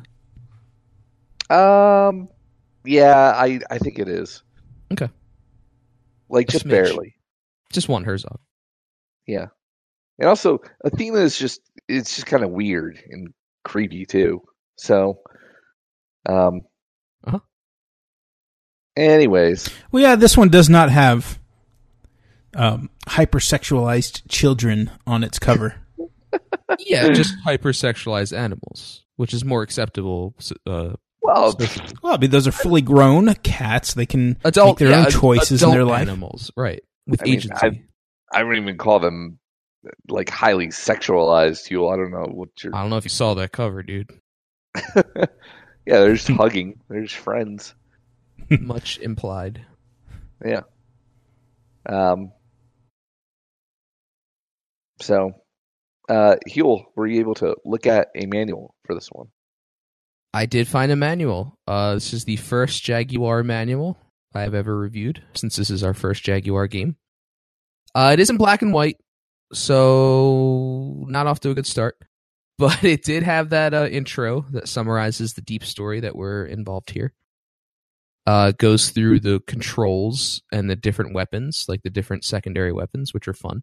um, yeah, I I think it is. Okay. Like A just smidge. barely. Just one Herzog. Yeah, and also Athena is just it's just kind of weird and creepy too. So, um. Uh-huh. Anyways, Well, yeah, this one does not have um, hypersexualized children on its cover. Yeah, just hypersexualized animals, which is more acceptable. Uh, well, Well, Well, I mean, those are fully grown cats. They can Adult, make their yeah, own choices adult in their life. animals, right? With I mean, agency. I, I wouldn't even call them like highly sexualized. You, I don't know what you're. I don't know if you saw that cover, dude. Yeah, they're just hugging. They're just friends. Much implied. Yeah. Um. So, uh, Huel, were you able to look at a manual for this one? I did find a manual. Uh, this is the first Jaguar manual I have ever reviewed, since this is our first Jaguar game. Uh, it is in black and white, so not off to a good start. But it did have that uh, intro that summarizes the deep story that we're involved here. Uh, it goes through the controls and the different weapons, like the different secondary weapons, which are fun.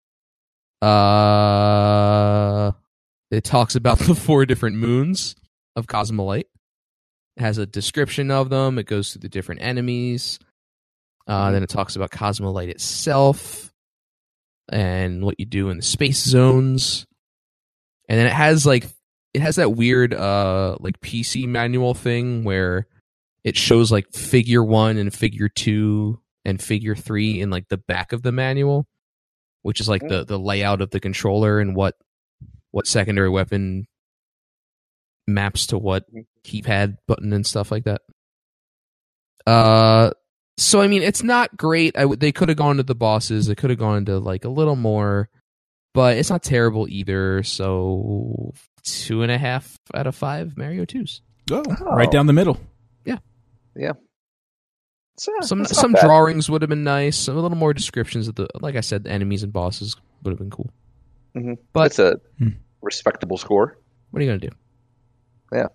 Uh, it talks about the four different moons of Cosmolite. It has a description of them. It goes through the different enemies. Uh, then it talks about Cosmolite itself and what you do in the space zones. And then it has like it has that weird uh like P C manual thing where it shows like figure one and figure two and figure three in like the back of the manual, which is like the, the layout of the controller and what what secondary weapon maps to what keypad button and stuff like that. Uh, so I mean, it's not great. I w- they could have gone to the bosses. They could have gone to like a little more, but it's not terrible either. So two and a half out of five Mario twos. Oh, right down the middle. Yeah, yeah. So, some some bad. Drawings would have been nice. Some, a little more descriptions of the, like I said, the enemies and bosses would have been cool. Mm-hmm. But it's a hmm. respectable score. What are you gonna do? Yeah.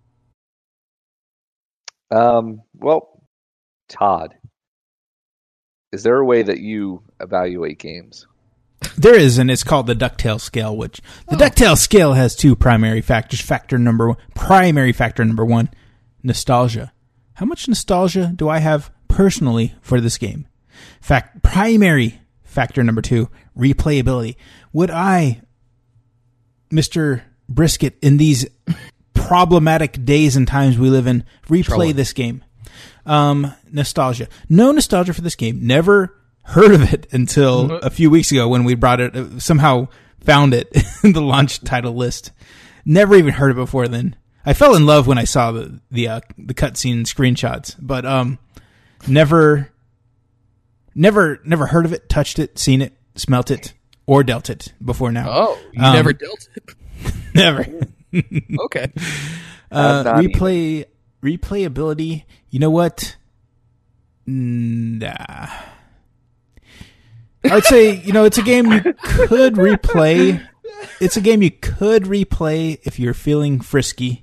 Um. Well, Todd, is there a way that you evaluate games? There is, and it's called the DuckTales scale, which the oh. DuckTales scale has two primary factors. Factor number one, primary factor number one, nostalgia. How much nostalgia do I have personally for this game? Fact, primary factor number two, replayability. Would I, Mister Brisket, in these problematic days and times we live in, replay Trouble. this game? Um, nostalgia. No nostalgia for this game. Never heard of it until a few weeks ago when we brought it, somehow found it in the launch title list. Never even heard of it before then. I fell in love when I saw the the uh, the cutscene screenshots, but um, never, never, never heard of it, touched it, seen it, smelt it, or dealt it before now. Oh, you um, never dealt it? Never. Okay. Uh, replay even. replayability. You know what? Nah. I'd say, you know, it's a game you could replay. It's a game you could replay if you're feeling frisky.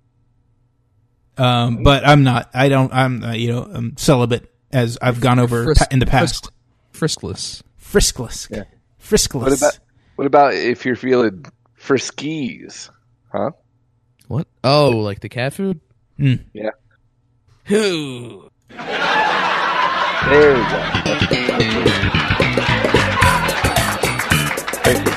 Um, but I'm not. I don't. I'm uh, you know I'm celibate, as I've gone over Frisk, pa- in the past. Friskless. Friskless. Yeah. Friskless. What about what about if you're feeling friskies? Huh? What? Oh, like the cat food? Mm. Yeah. Who? There we go. Thank you.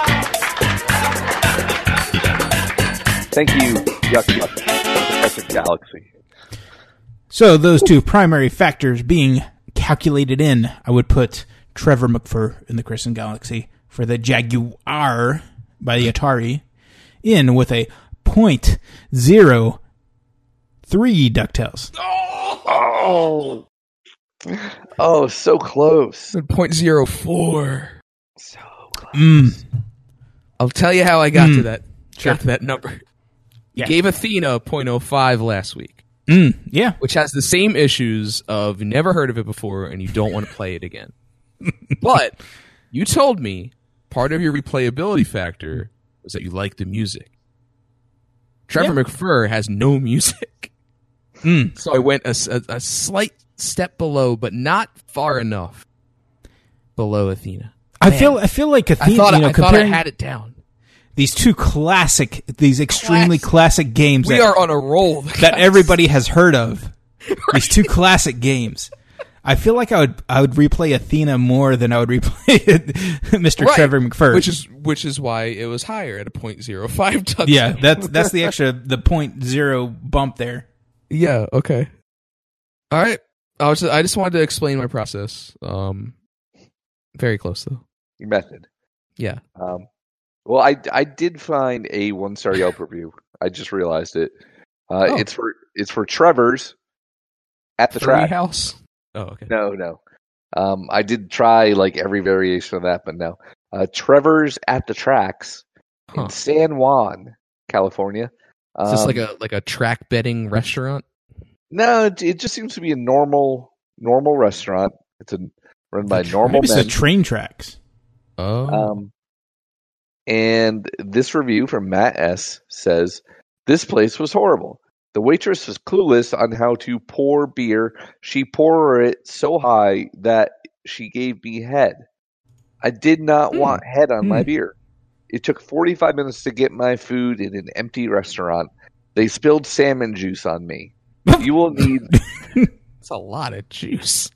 Thank you, Yuck Yuck, Professor Galaxy. So those two primary factors being calculated in, I would put Trevor McFur in the Crescent Galaxy for the Jaguar by the Atari in with a point zero three DuckTales. Oh, oh, so close. point zero four. So close. Mm. I'll tell you how I got Mm. to that. Sure. Got to that number. You Yeah. gave Athena a point oh five last week. Mm. Yeah. Which has the same issues of you never heard of it before and you don't want to play it again. But you told me part of your replayability factor was that you like the music. Trevor Yeah. McFur has no music. Mm. So I went a, a, a slight step below, but not far enough below Athena. I Man. feel. I feel like Athena. I thought, you know, I, thought I comparing had it down. these two classic, these extremely classic games. We that, are on a roll. that everybody has heard of. Right. These two classic games. I feel like I would I would replay Athena more than I would replay Mister Right. Trevor McFur. Which is which is why it was higher at a point zero five touchdown. yeah, that's that's the extra the point zero bump there. Yeah. Okay. All right. I was. I just wanted to explain my process. Um, very close though. Your method. Yeah. Um, well, I I did find a one star Yelp review. I just realized it. Uh, Oh. It's for it's for Trevor's at the Furry track. house. Oh, okay. No, no. Um, I did try like every variation of that, but no. Uh, Trevor's at the tracks Huh. in San Juan, California. Um, Is this like a like a track betting restaurant? no? It, it just seems to be a normal normal restaurant. It's a, run by normal Maybe it's men. the train tracks. Oh. Um, and this review from Matt S says, "This place was horrible. The waitress was clueless on how to pour beer. She poured it so high that she gave me head. I did not Hmm. want head on my Hmm. beer. It took forty-five minutes to get my food in an empty restaurant. They spilled salmon juice on me. You will need That's a lot of juice.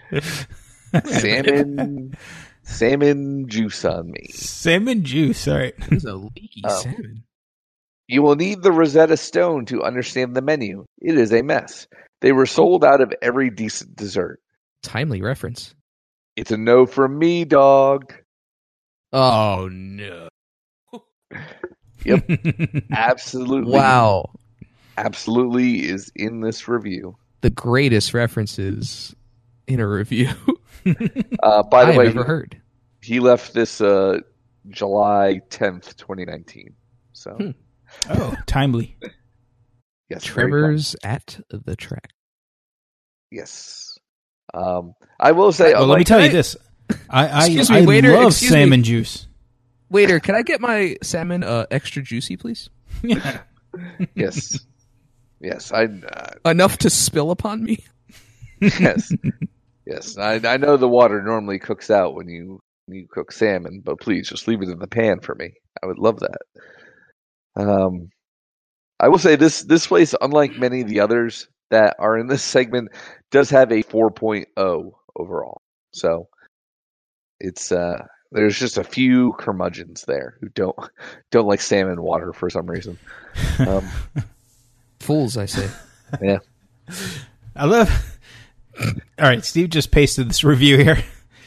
salmon salmon juice on me. Salmon juice. All right. This is a leaky Oh. salmon. You will need the Rosetta Stone to understand the menu. It is a mess. They were sold out of every decent dessert. Timely reference. It's a no from me, dog. Oh no! Yep. Absolutely. Wow, Absolutely is in this review. the greatest references in a review Uh, by the I've way, ever heard. he left this uh, July tenth, twenty nineteen. So, Hmm. Oh, timely. yes. very Trevor's at the track. Yes. Um, I will say, Well, let me unlike- tell you I- this. I I, Excuse I me, waiter, love excuse salmon me. juice. Waiter, can I get my salmon uh, extra juicy, please? Yeah. yes, yes, I, uh, Enough to spill upon me. yes, yes. I, I know the water normally cooks out when you when you cook salmon, but please just leave it in the pan for me. I would love that. Um, I will say this this place, unlike many of the others that are in this segment, does have a four point oh overall. So it's uh, there's just a few curmudgeons there who don't don't like salmon water for some reason. Um, Fools, I say. yeah. I love. All right, Steve just pasted this review here.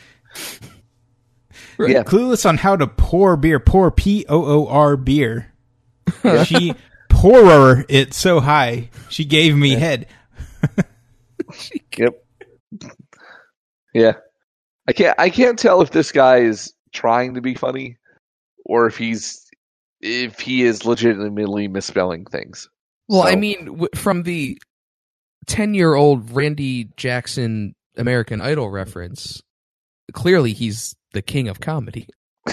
Yeah. Clueless on how to pour beer. Pour P O O R beer. She pourer it so high she gave me head. Yep. Yeah. I can't I can't tell if this guy is trying to be funny or if he's if he is legitimately misspelling things. Well, So- I mean, w- from the ten-year-old Randy Jackson American Idol reference, clearly he's the king of comedy.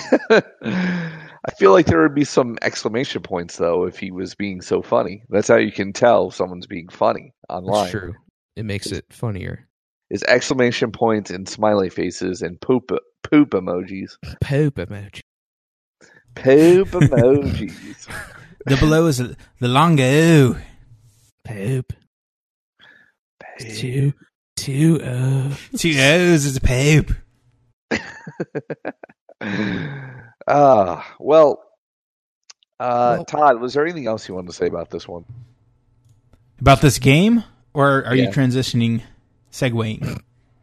I feel like there would be some exclamation points though if he was being so funny. That's how you can tell if someone's being funny online. That's true. It makes it funnier. Is exclamation points and smiley faces and poop poop emojis. Poop emoji. Poop emojis. The below is the longo. O. Poop. Two. Two. Oh. Two O's is a poop. Ah, well, uh, Well- Todd, was there anything else you wanted to say about this one? About this game? Or are you Yeah. transitioning, segueing?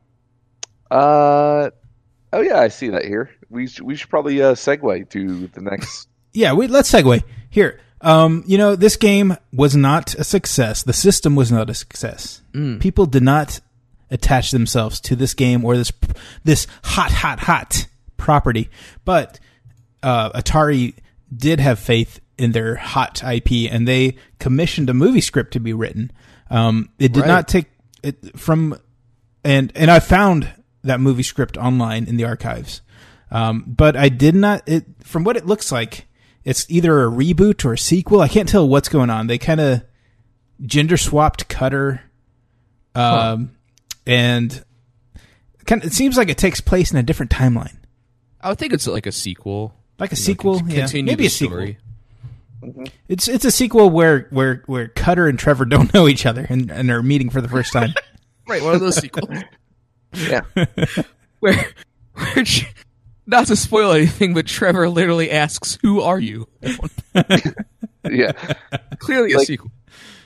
Uh, oh yeah, I see that here. We sh- we should probably uh, segue to the next. Yeah, wait, let's segue. Here, um, you know, this game was not a success. The system was not a success. Mm. People did not attach themselves to this game or this this hot, hot, hot property. But uh, Atari did have faith in their hot I P, and they commissioned a movie script to be written. Um, it did Right. not take it from, and and I found that movie script online in the archives. Um, but I did not. It from what it looks like, it's either a reboot or a sequel. I can't tell what's going on. They kind of gender swapped Cutter, um, and kind of, it seems like it takes place in a different timeline, I would think it's like a sequel. like a You know, sequel. con- Yeah, continue maybe the a sequel. story. It's it's a sequel where where where Cutter and Trevor don't know each other and, and are meeting for the first time. Right, one of those sequels. Yeah, where, where, she- not to spoil anything, but Trevor literally asks, "Who are you?" yeah. Clearly a Like- sequel.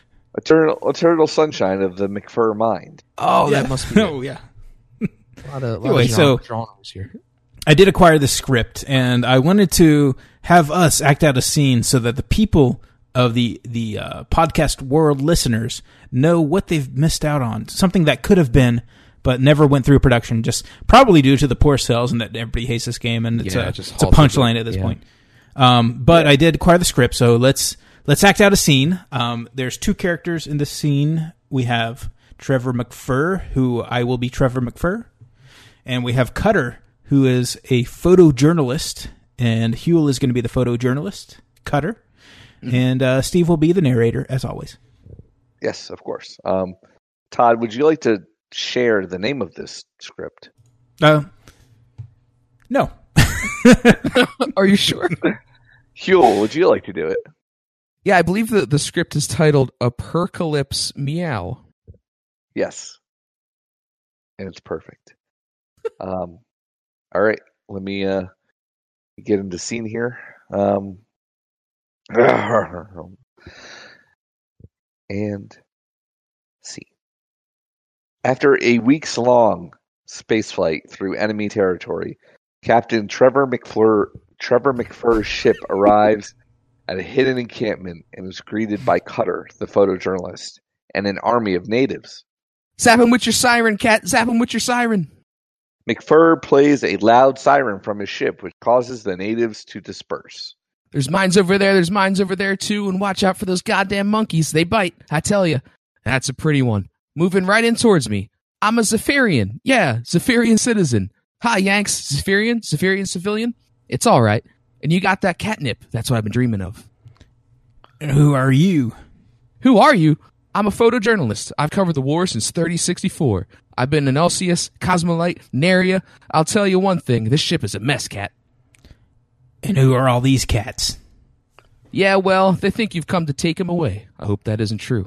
Eternal, eternal sunshine of the McFur mind. Oh, Yeah. that must be. Oh yeah. A lot of, lot Anyway, of so- genre- genres here. I did acquire the script, and I wanted to have us act out a scene so that the people of the the uh, podcast world listeners know what they've missed out on, something that could have been, but never went through production, just probably due to the poor sales and that everybody hates this game, and it's Yeah, a just it's a halted punchline it. at this Yeah. point. Um, but I did acquire the script, so let's let's act out a scene. Um, there's two characters in this scene. We have Trevor McFur, who I will be Trevor McFur, and we have Cutter, who is a photojournalist, and Huel is going to be the photojournalist, Cutter, mm-hmm. and uh, Steve will be the narrator, as always. Yes, of course. Um, Todd, would you like to share the name of this script? Uh, no. Are you sure? Huel, would you like to do it? Yeah, I believe that the script is titled Apocalypse Meow. Yes. And it's perfect. um, all right, let me uh, get into scene here. Um, and see. After a weeks long spaceflight through enemy territory, Captain Trevor McFleur, Trevor McFur's ship arrives at a hidden encampment and is greeted by Cutter, the photojournalist, and an army of natives. Zap him with your siren, cat. Zap him with your siren. McFur plays a loud siren from his ship, which causes the natives to disperse. There's mines over there. There's mines over there, too. And watch out for those goddamn monkeys. They bite. I tell you. That's a pretty one. Moving right in towards me. I'm a Zephyrian. Yeah, Zephyrian citizen. Hi, Yanks. Zephyrian? Zephyrian civilian? It's all right. And you got that catnip. That's what I've been dreaming of. And who are you? Who are you? I'm a photojournalist. I've covered the war since thirty sixty-four. I've been in Elsius, Cosmolite, Neria. I'll tell you one thing. This ship is a mess, cat. And who are all these cats? Yeah, well, they think you've come to take him away. I hope that isn't true.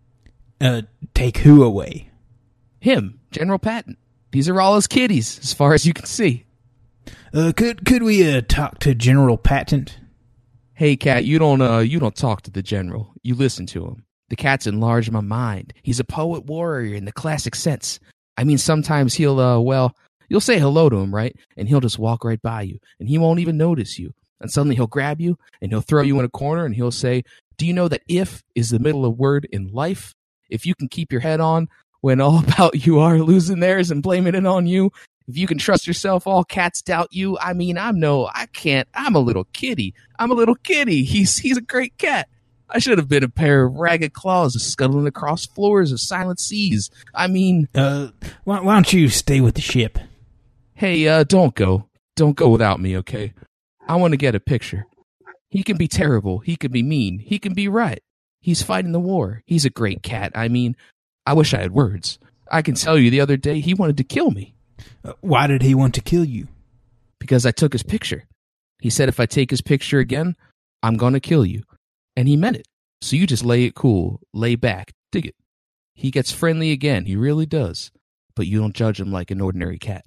Uh, take who away? Him, General Patton. These are all his kiddies, as far as you can see. Uh, could could we uh, talk to General Patton? Hey, cat, you don't uh, you don't talk to the general. You listen to him. The cat's enlarged my mind. He's a poet warrior in the classic sense. I mean, sometimes he'll uh, well, you'll say hello to him, right? And he'll just walk right by you, and he won't even notice you. And suddenly he'll grab you, and he'll throw you in a corner, and he'll say, "Do you know that if is the middle of word in life? If you can keep your head on when all about you are losing theirs and blaming it on you, if you can trust yourself, all cats doubt you. I mean, I'm no, I can't. I'm a little kitty. I'm a little kitty. He's he's a great cat. I should have been a pair of ragged claws scuttling across floors of silent seas. I mean, uh, why, why don't you stay with the ship? Hey, uh, don't go. Don't go without me, okay? I want to get a picture. He can be terrible. He can be mean. He can be right. He's fighting the war. He's a great cat. I mean, I wish I had words. I can tell you the other day he wanted to kill me. Uh, why did he want to kill you? Because I took his picture. He said if I take his picture again, I'm going to kill you. And he meant it. So you just lay it cool, lay back, dig it. He gets friendly again. He really does. But you don't judge him like an ordinary cat.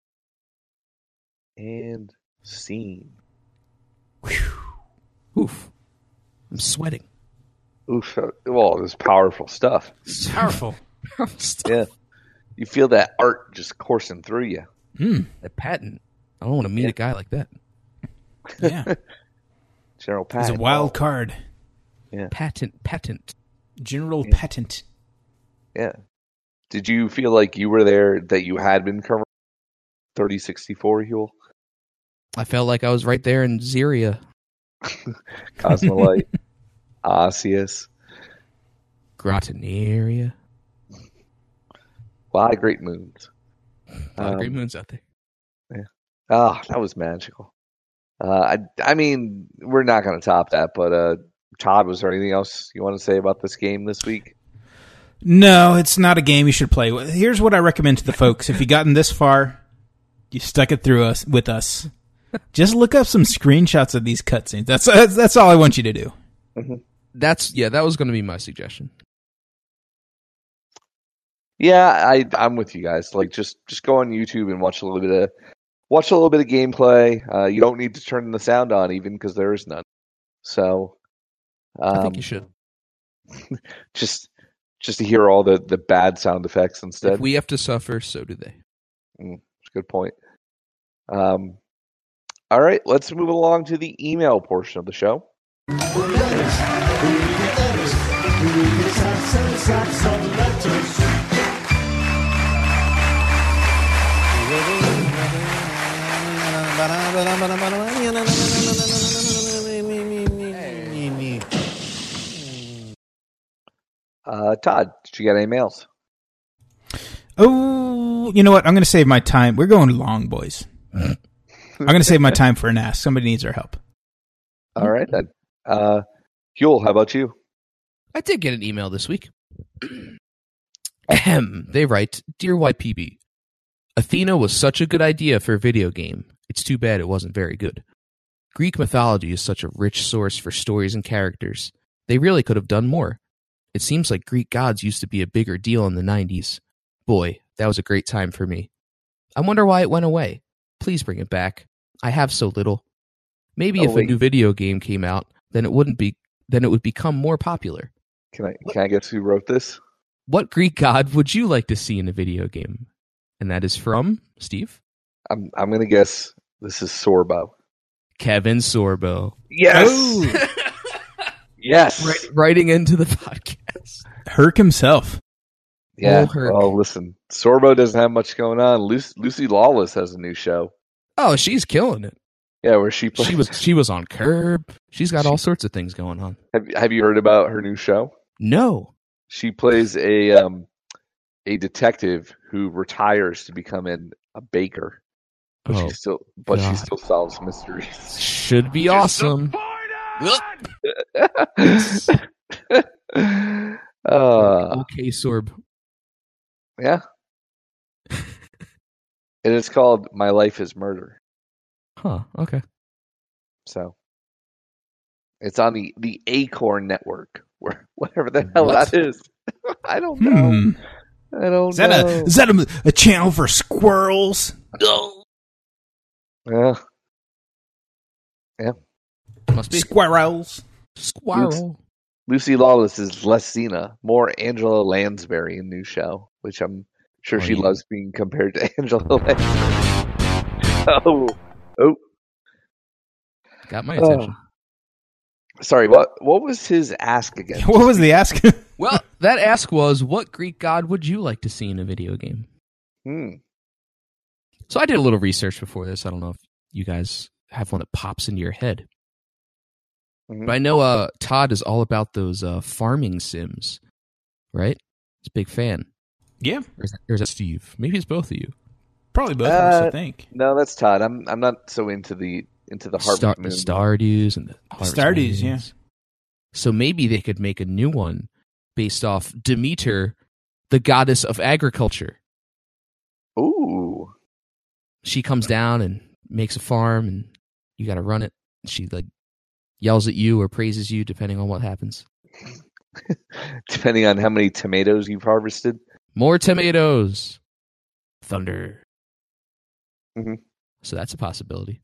And scene. Oof. I'm sweating. Oof. Well, this powerful stuff. It's powerful. Stuff. Yeah. You feel that art just coursing through you. Mm. That Patton. I don't want to meet Yeah. a guy like that. Yeah. General He's Patton. a wild card. Yeah. Patent, patent. General Yeah. Patton. Yeah. Did you feel like you were there, that you had been covering thirty sixty-four, Huel? I felt like I was right there in Xeria. Cosmolite, Osseous. Grotinaria. A lot of great moons. A lot of great Um, moons out there. Ah, that was magical. Uh, I, I mean, we're not going to top that, but uh, Todd, was there anything else you want to say about this game this week? No, it's not a game you should play. Here's what I recommend to the folks. If you've gotten this far, you stuck it through us with us. Just look up some screenshots of these cutscenes. That's, that's that's all I want you to do. Mm-hmm. That's yeah, that was going to be my suggestion. Yeah, I, I'm with you guys. Like, just, just go on YouTube and watch a little bit of watch a little bit of gameplay. Uh, you don't need to turn the sound on even because there is none. So, um, I think you should. just just to hear all the, the bad sound effects instead. If we have to suffer, so do they. Mm, that's a good point. Um, all right, let's move along to the email portion of the show. Uh, Todd, did you get any mails? Oh, you know what? I'm going to save my time. We're going long, boys. I'm going to save my time for an ask. Somebody needs our help. All right, then. Uh, Huel, how about you? I did get an email this week. Ahem. They write, Dear Y P B, Athena was such a good idea for a video game. It's too bad it wasn't very good. Greek mythology is such a rich source for stories and characters. They really could have done more. It seems like Greek gods used to be a bigger deal in the nineties. Boy, that was a great time for me. I wonder why it went away. Please bring it back. I have so little. Maybe oh, if wait. a new video game came out, then it wouldn't be then it would become more popular. Can I can I guess who wrote this? What Greek god would you like to see in a video game? And that is from Steve. I'm I'm gonna guess this is Sorbo. Kevin Sorbo. Yes. Oh. Yes. Right, writing into the podcast. Herc himself. Yeah. Oh, Herc. Well, listen, Sorbo doesn't have much going on. Lucy, Lucy Lawless has a new show. Oh, she's killing it. Yeah, where she plays. She was she was on Curb. She's got all sorts of things going on. Have Have you heard about her new show? No. She plays a um a detective who retires to become an, a baker, but Oh, she still but God. she still solves mysteries. Should be awesome. uh, Okay, Sorb. yeah, and it's called My Life is Murder. Huh, okay. So it's on the the Acorn Network, where whatever the hell What? that is. I don't know. Hmm. I don't Is that know. a is that a, a channel for squirrels? Yeah. Yeah. Must be Squirrels. Squirrel. Lucy Lawless is Lessina, more Angela Lansbury in new show, which I'm sure she Right. loves being compared to Angela Lansbury. Oh, oh, Got my attention. sorry. What what was his ask again? What was the ask? Well, that ask was, what Greek god would you like to see in a video game? Hmm. So I did a little research before this. I don't know if you guys have one that pops into your head. Mhm. But I know uh, Todd is all about those uh, farming sims, right? He's a big fan. Yeah, Or is, that, or is that Steve? Maybe it's both of you. probably both of us. I Uh, think. No, that's Todd. I'm I'm not so into the into the Harvest Star, Moon. the Stardew's and the Harvest Stardew's, yeah. Moons. So maybe they could make a new one based off Demeter, the goddess of agriculture. Ooh. She comes down and makes a farm, and you got to run it. She like yells at you or praises you, depending on what happens. Depending on how many tomatoes you've harvested. More tomatoes, thunder. Mhm. So that's a possibility.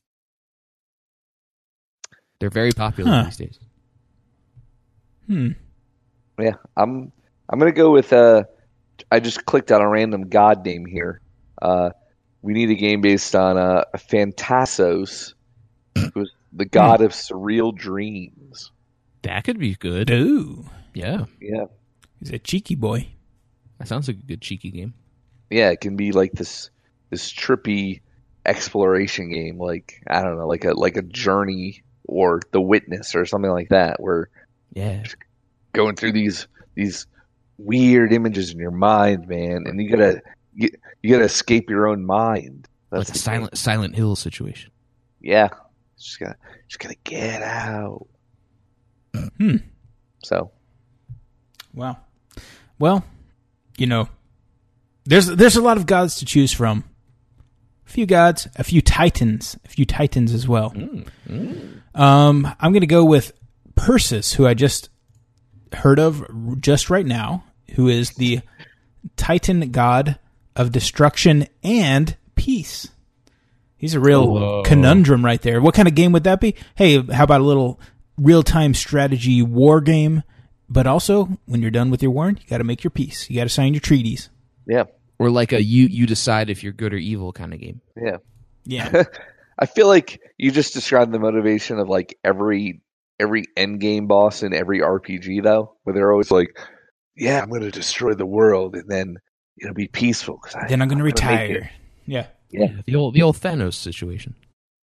They're very popular Huh. these days. Hmm. Yeah, I'm I'm gonna go with uh I just clicked on a random god name here. Uh we need a game based on uh Phantasos, who's the god of surreal dreams. That could be good. Ooh, Yeah, Yeah. he's a cheeky boy. that sounds like a good cheeky game. Yeah, it can be like this this trippy exploration game, like I don't know, like a like a Journey or The Witness or something like that, where Yeah. going through these these weird images in your mind, man, and you gotta you, you gotta escape your own mind. Like a the thing. silent Silent Hill situation. Yeah, just gotta just gotta get out. Hmm. So Wow. Well, you know, there's there's a lot of gods to choose from. A few gods, a few titans, a few titans as well. Mm, mm. Um, I'm going to go with Persis, who I just heard of just right now, who is the Titan god of destruction and peace. He's a real Whoa. conundrum right there. What kind of game would that be? Hey, how about a little real-time strategy war game but also, when you're done with your warrant, you got to make your peace. You got to sign your treaties. Yeah. Or like a you you decide if you're good or evil kind of game. Yeah. Yeah. I feel like you just described the motivation of like every every end game boss in every R P G, though, where they're always like, "Yeah, I'm going to destroy the world, and then it'll be peaceful." Cause I, then I'm going to I'm gonna make retire. Yeah. Yeah. Yeah, the old the old Thanos situation.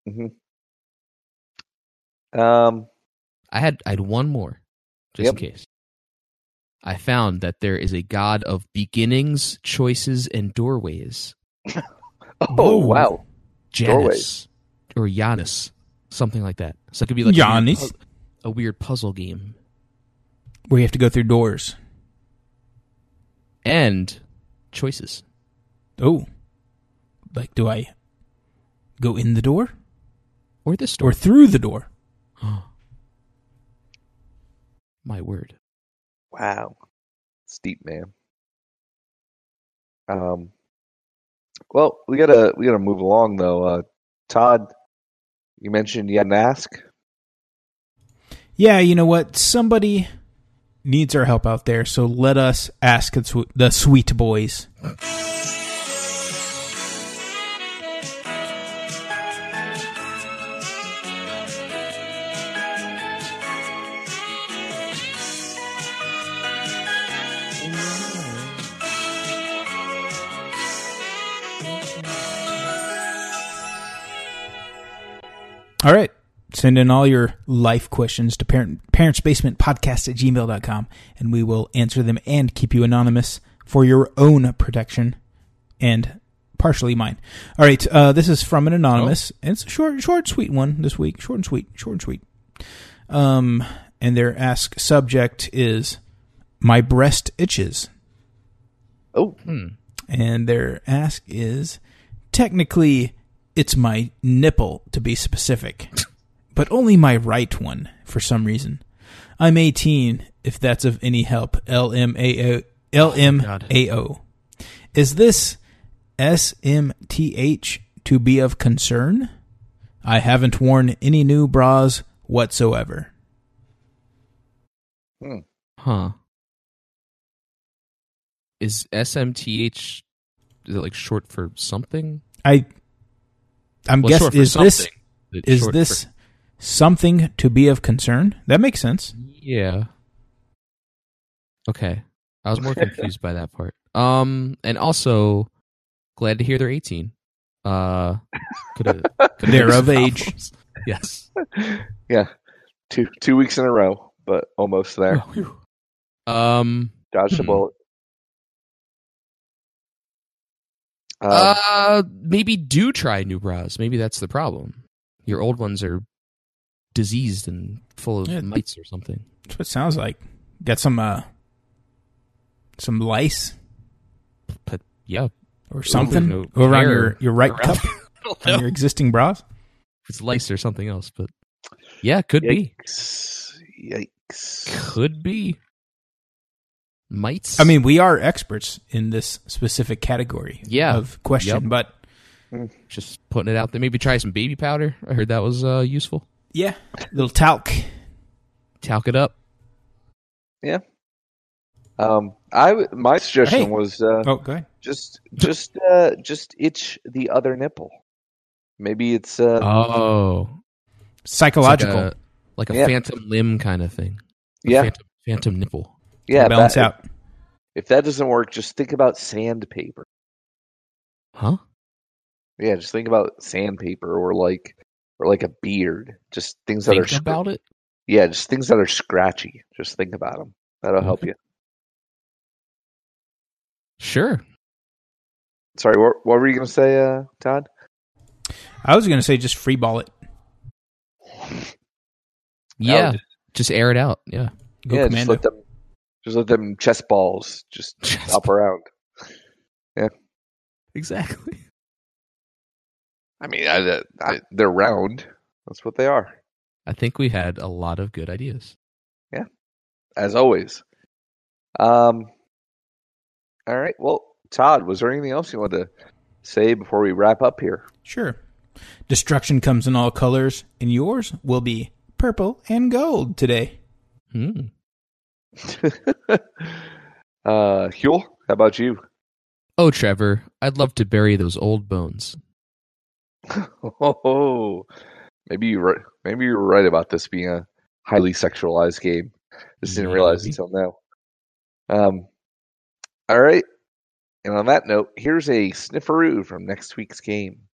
Mm-hmm. Um, I had I had one more, just Yep. in case. I found that there is a god of beginnings, choices, and doorways. oh Whoa. wow, Janus or Janus, something like that. So it could be like Janus. a weird, pu- a weird puzzle game. Where you have to go through doors. And choices. Oh. Like, do I go in the door? Or this door. Or through the door? My word. wow, steep, man. Um, well, we gotta we gotta move along though. Uh, Todd, you mentioned you had an ask. Yeah, you know what? Somebody needs our help out there, so let us ask the sw- the sweet boys. All right. Send in all your life questions to parent, parentsbasementpodcast at gmail dot com, and we will answer them and keep you anonymous for your own protection and partially mine. All right. Uh, this is from an anonymous, and it's a short, short, sweet one this week. Short and sweet. Short and sweet. Um, and their ask subject is, my breast itches. Oh, Hmm. And their ask is, technically, it's my nipple, to be specific, but only my right one for some reason. I'm eighteen, if that's of any help. L M A O. L M A O. Is this S M T H to be of concern? I haven't worn any new bras whatsoever. hmm. Huh. Is S M T H, is it like short for something? I, I'm Well, guessing, short for is this, something. It's is short this for- something to be of concern? That makes sense. Yeah. Okay. I was more confused by that part. Um, and also glad to hear they're eighteen. Uh, could They're of age. Yes. Yeah, two two weeks in a row, but almost there. Um. Dodged a Hmm. bullet. Um, Uh, maybe do try new bras. Maybe that's the problem. Your old ones are diseased and full of Yeah. mites or something. That's what it sounds like. Got some, uh, some lice But yeah, or something no around hair your, your right around- cup I don't know on your existing bras. if it's lice or something else, but yeah, could be. yikes! Yikes! Could be. Mites. I mean, we are experts in this specific category Yeah. of question, Yep. but just putting it out there. Maybe try some baby powder. I heard that was uh, useful. yeah, little talc. Talc it up. Um, I w- my suggestion Hey. was uh, Oh, go ahead. just just uh, just itch the other nipple. Maybe it's uh, Oh, Psychological. It's like a, like a Yeah. phantom limb kind of thing. A yeah phantom, phantom nipple. yeah. balance that- out. If that doesn't work, just think about sandpaper. Huh? Yeah, just think about sandpaper or like or like a beard. Just things that Think are scr- about it. yeah, just things that are scratchy. Just think about them. That'll help Okay. you. Sure. Sorry, what, what were you going to say, uh, Todd? I was going to say just free ball it. Yeah. just- just air it out. Yeah. Go yeah, just commando. let them just let them chest balls just Chest hop around. Exactly. I mean, I, I, they're round. That's what they are, I think we had a lot of good ideas. as always. Um. All right. Well, Todd, was there anything else you wanted to say before we wrap up here? Sure. Destruction comes in all colors, and yours will be purple and gold today. Hmm. uh, Huel, how about you? Oh, Trevor, I'd love to bury those old bones. Oh, maybe you right. Maybe you were right about this being a highly sexualized game. Just didn't realize Maybe. until now. Um, all right. And on that note, here's a snifferoo from next week's game.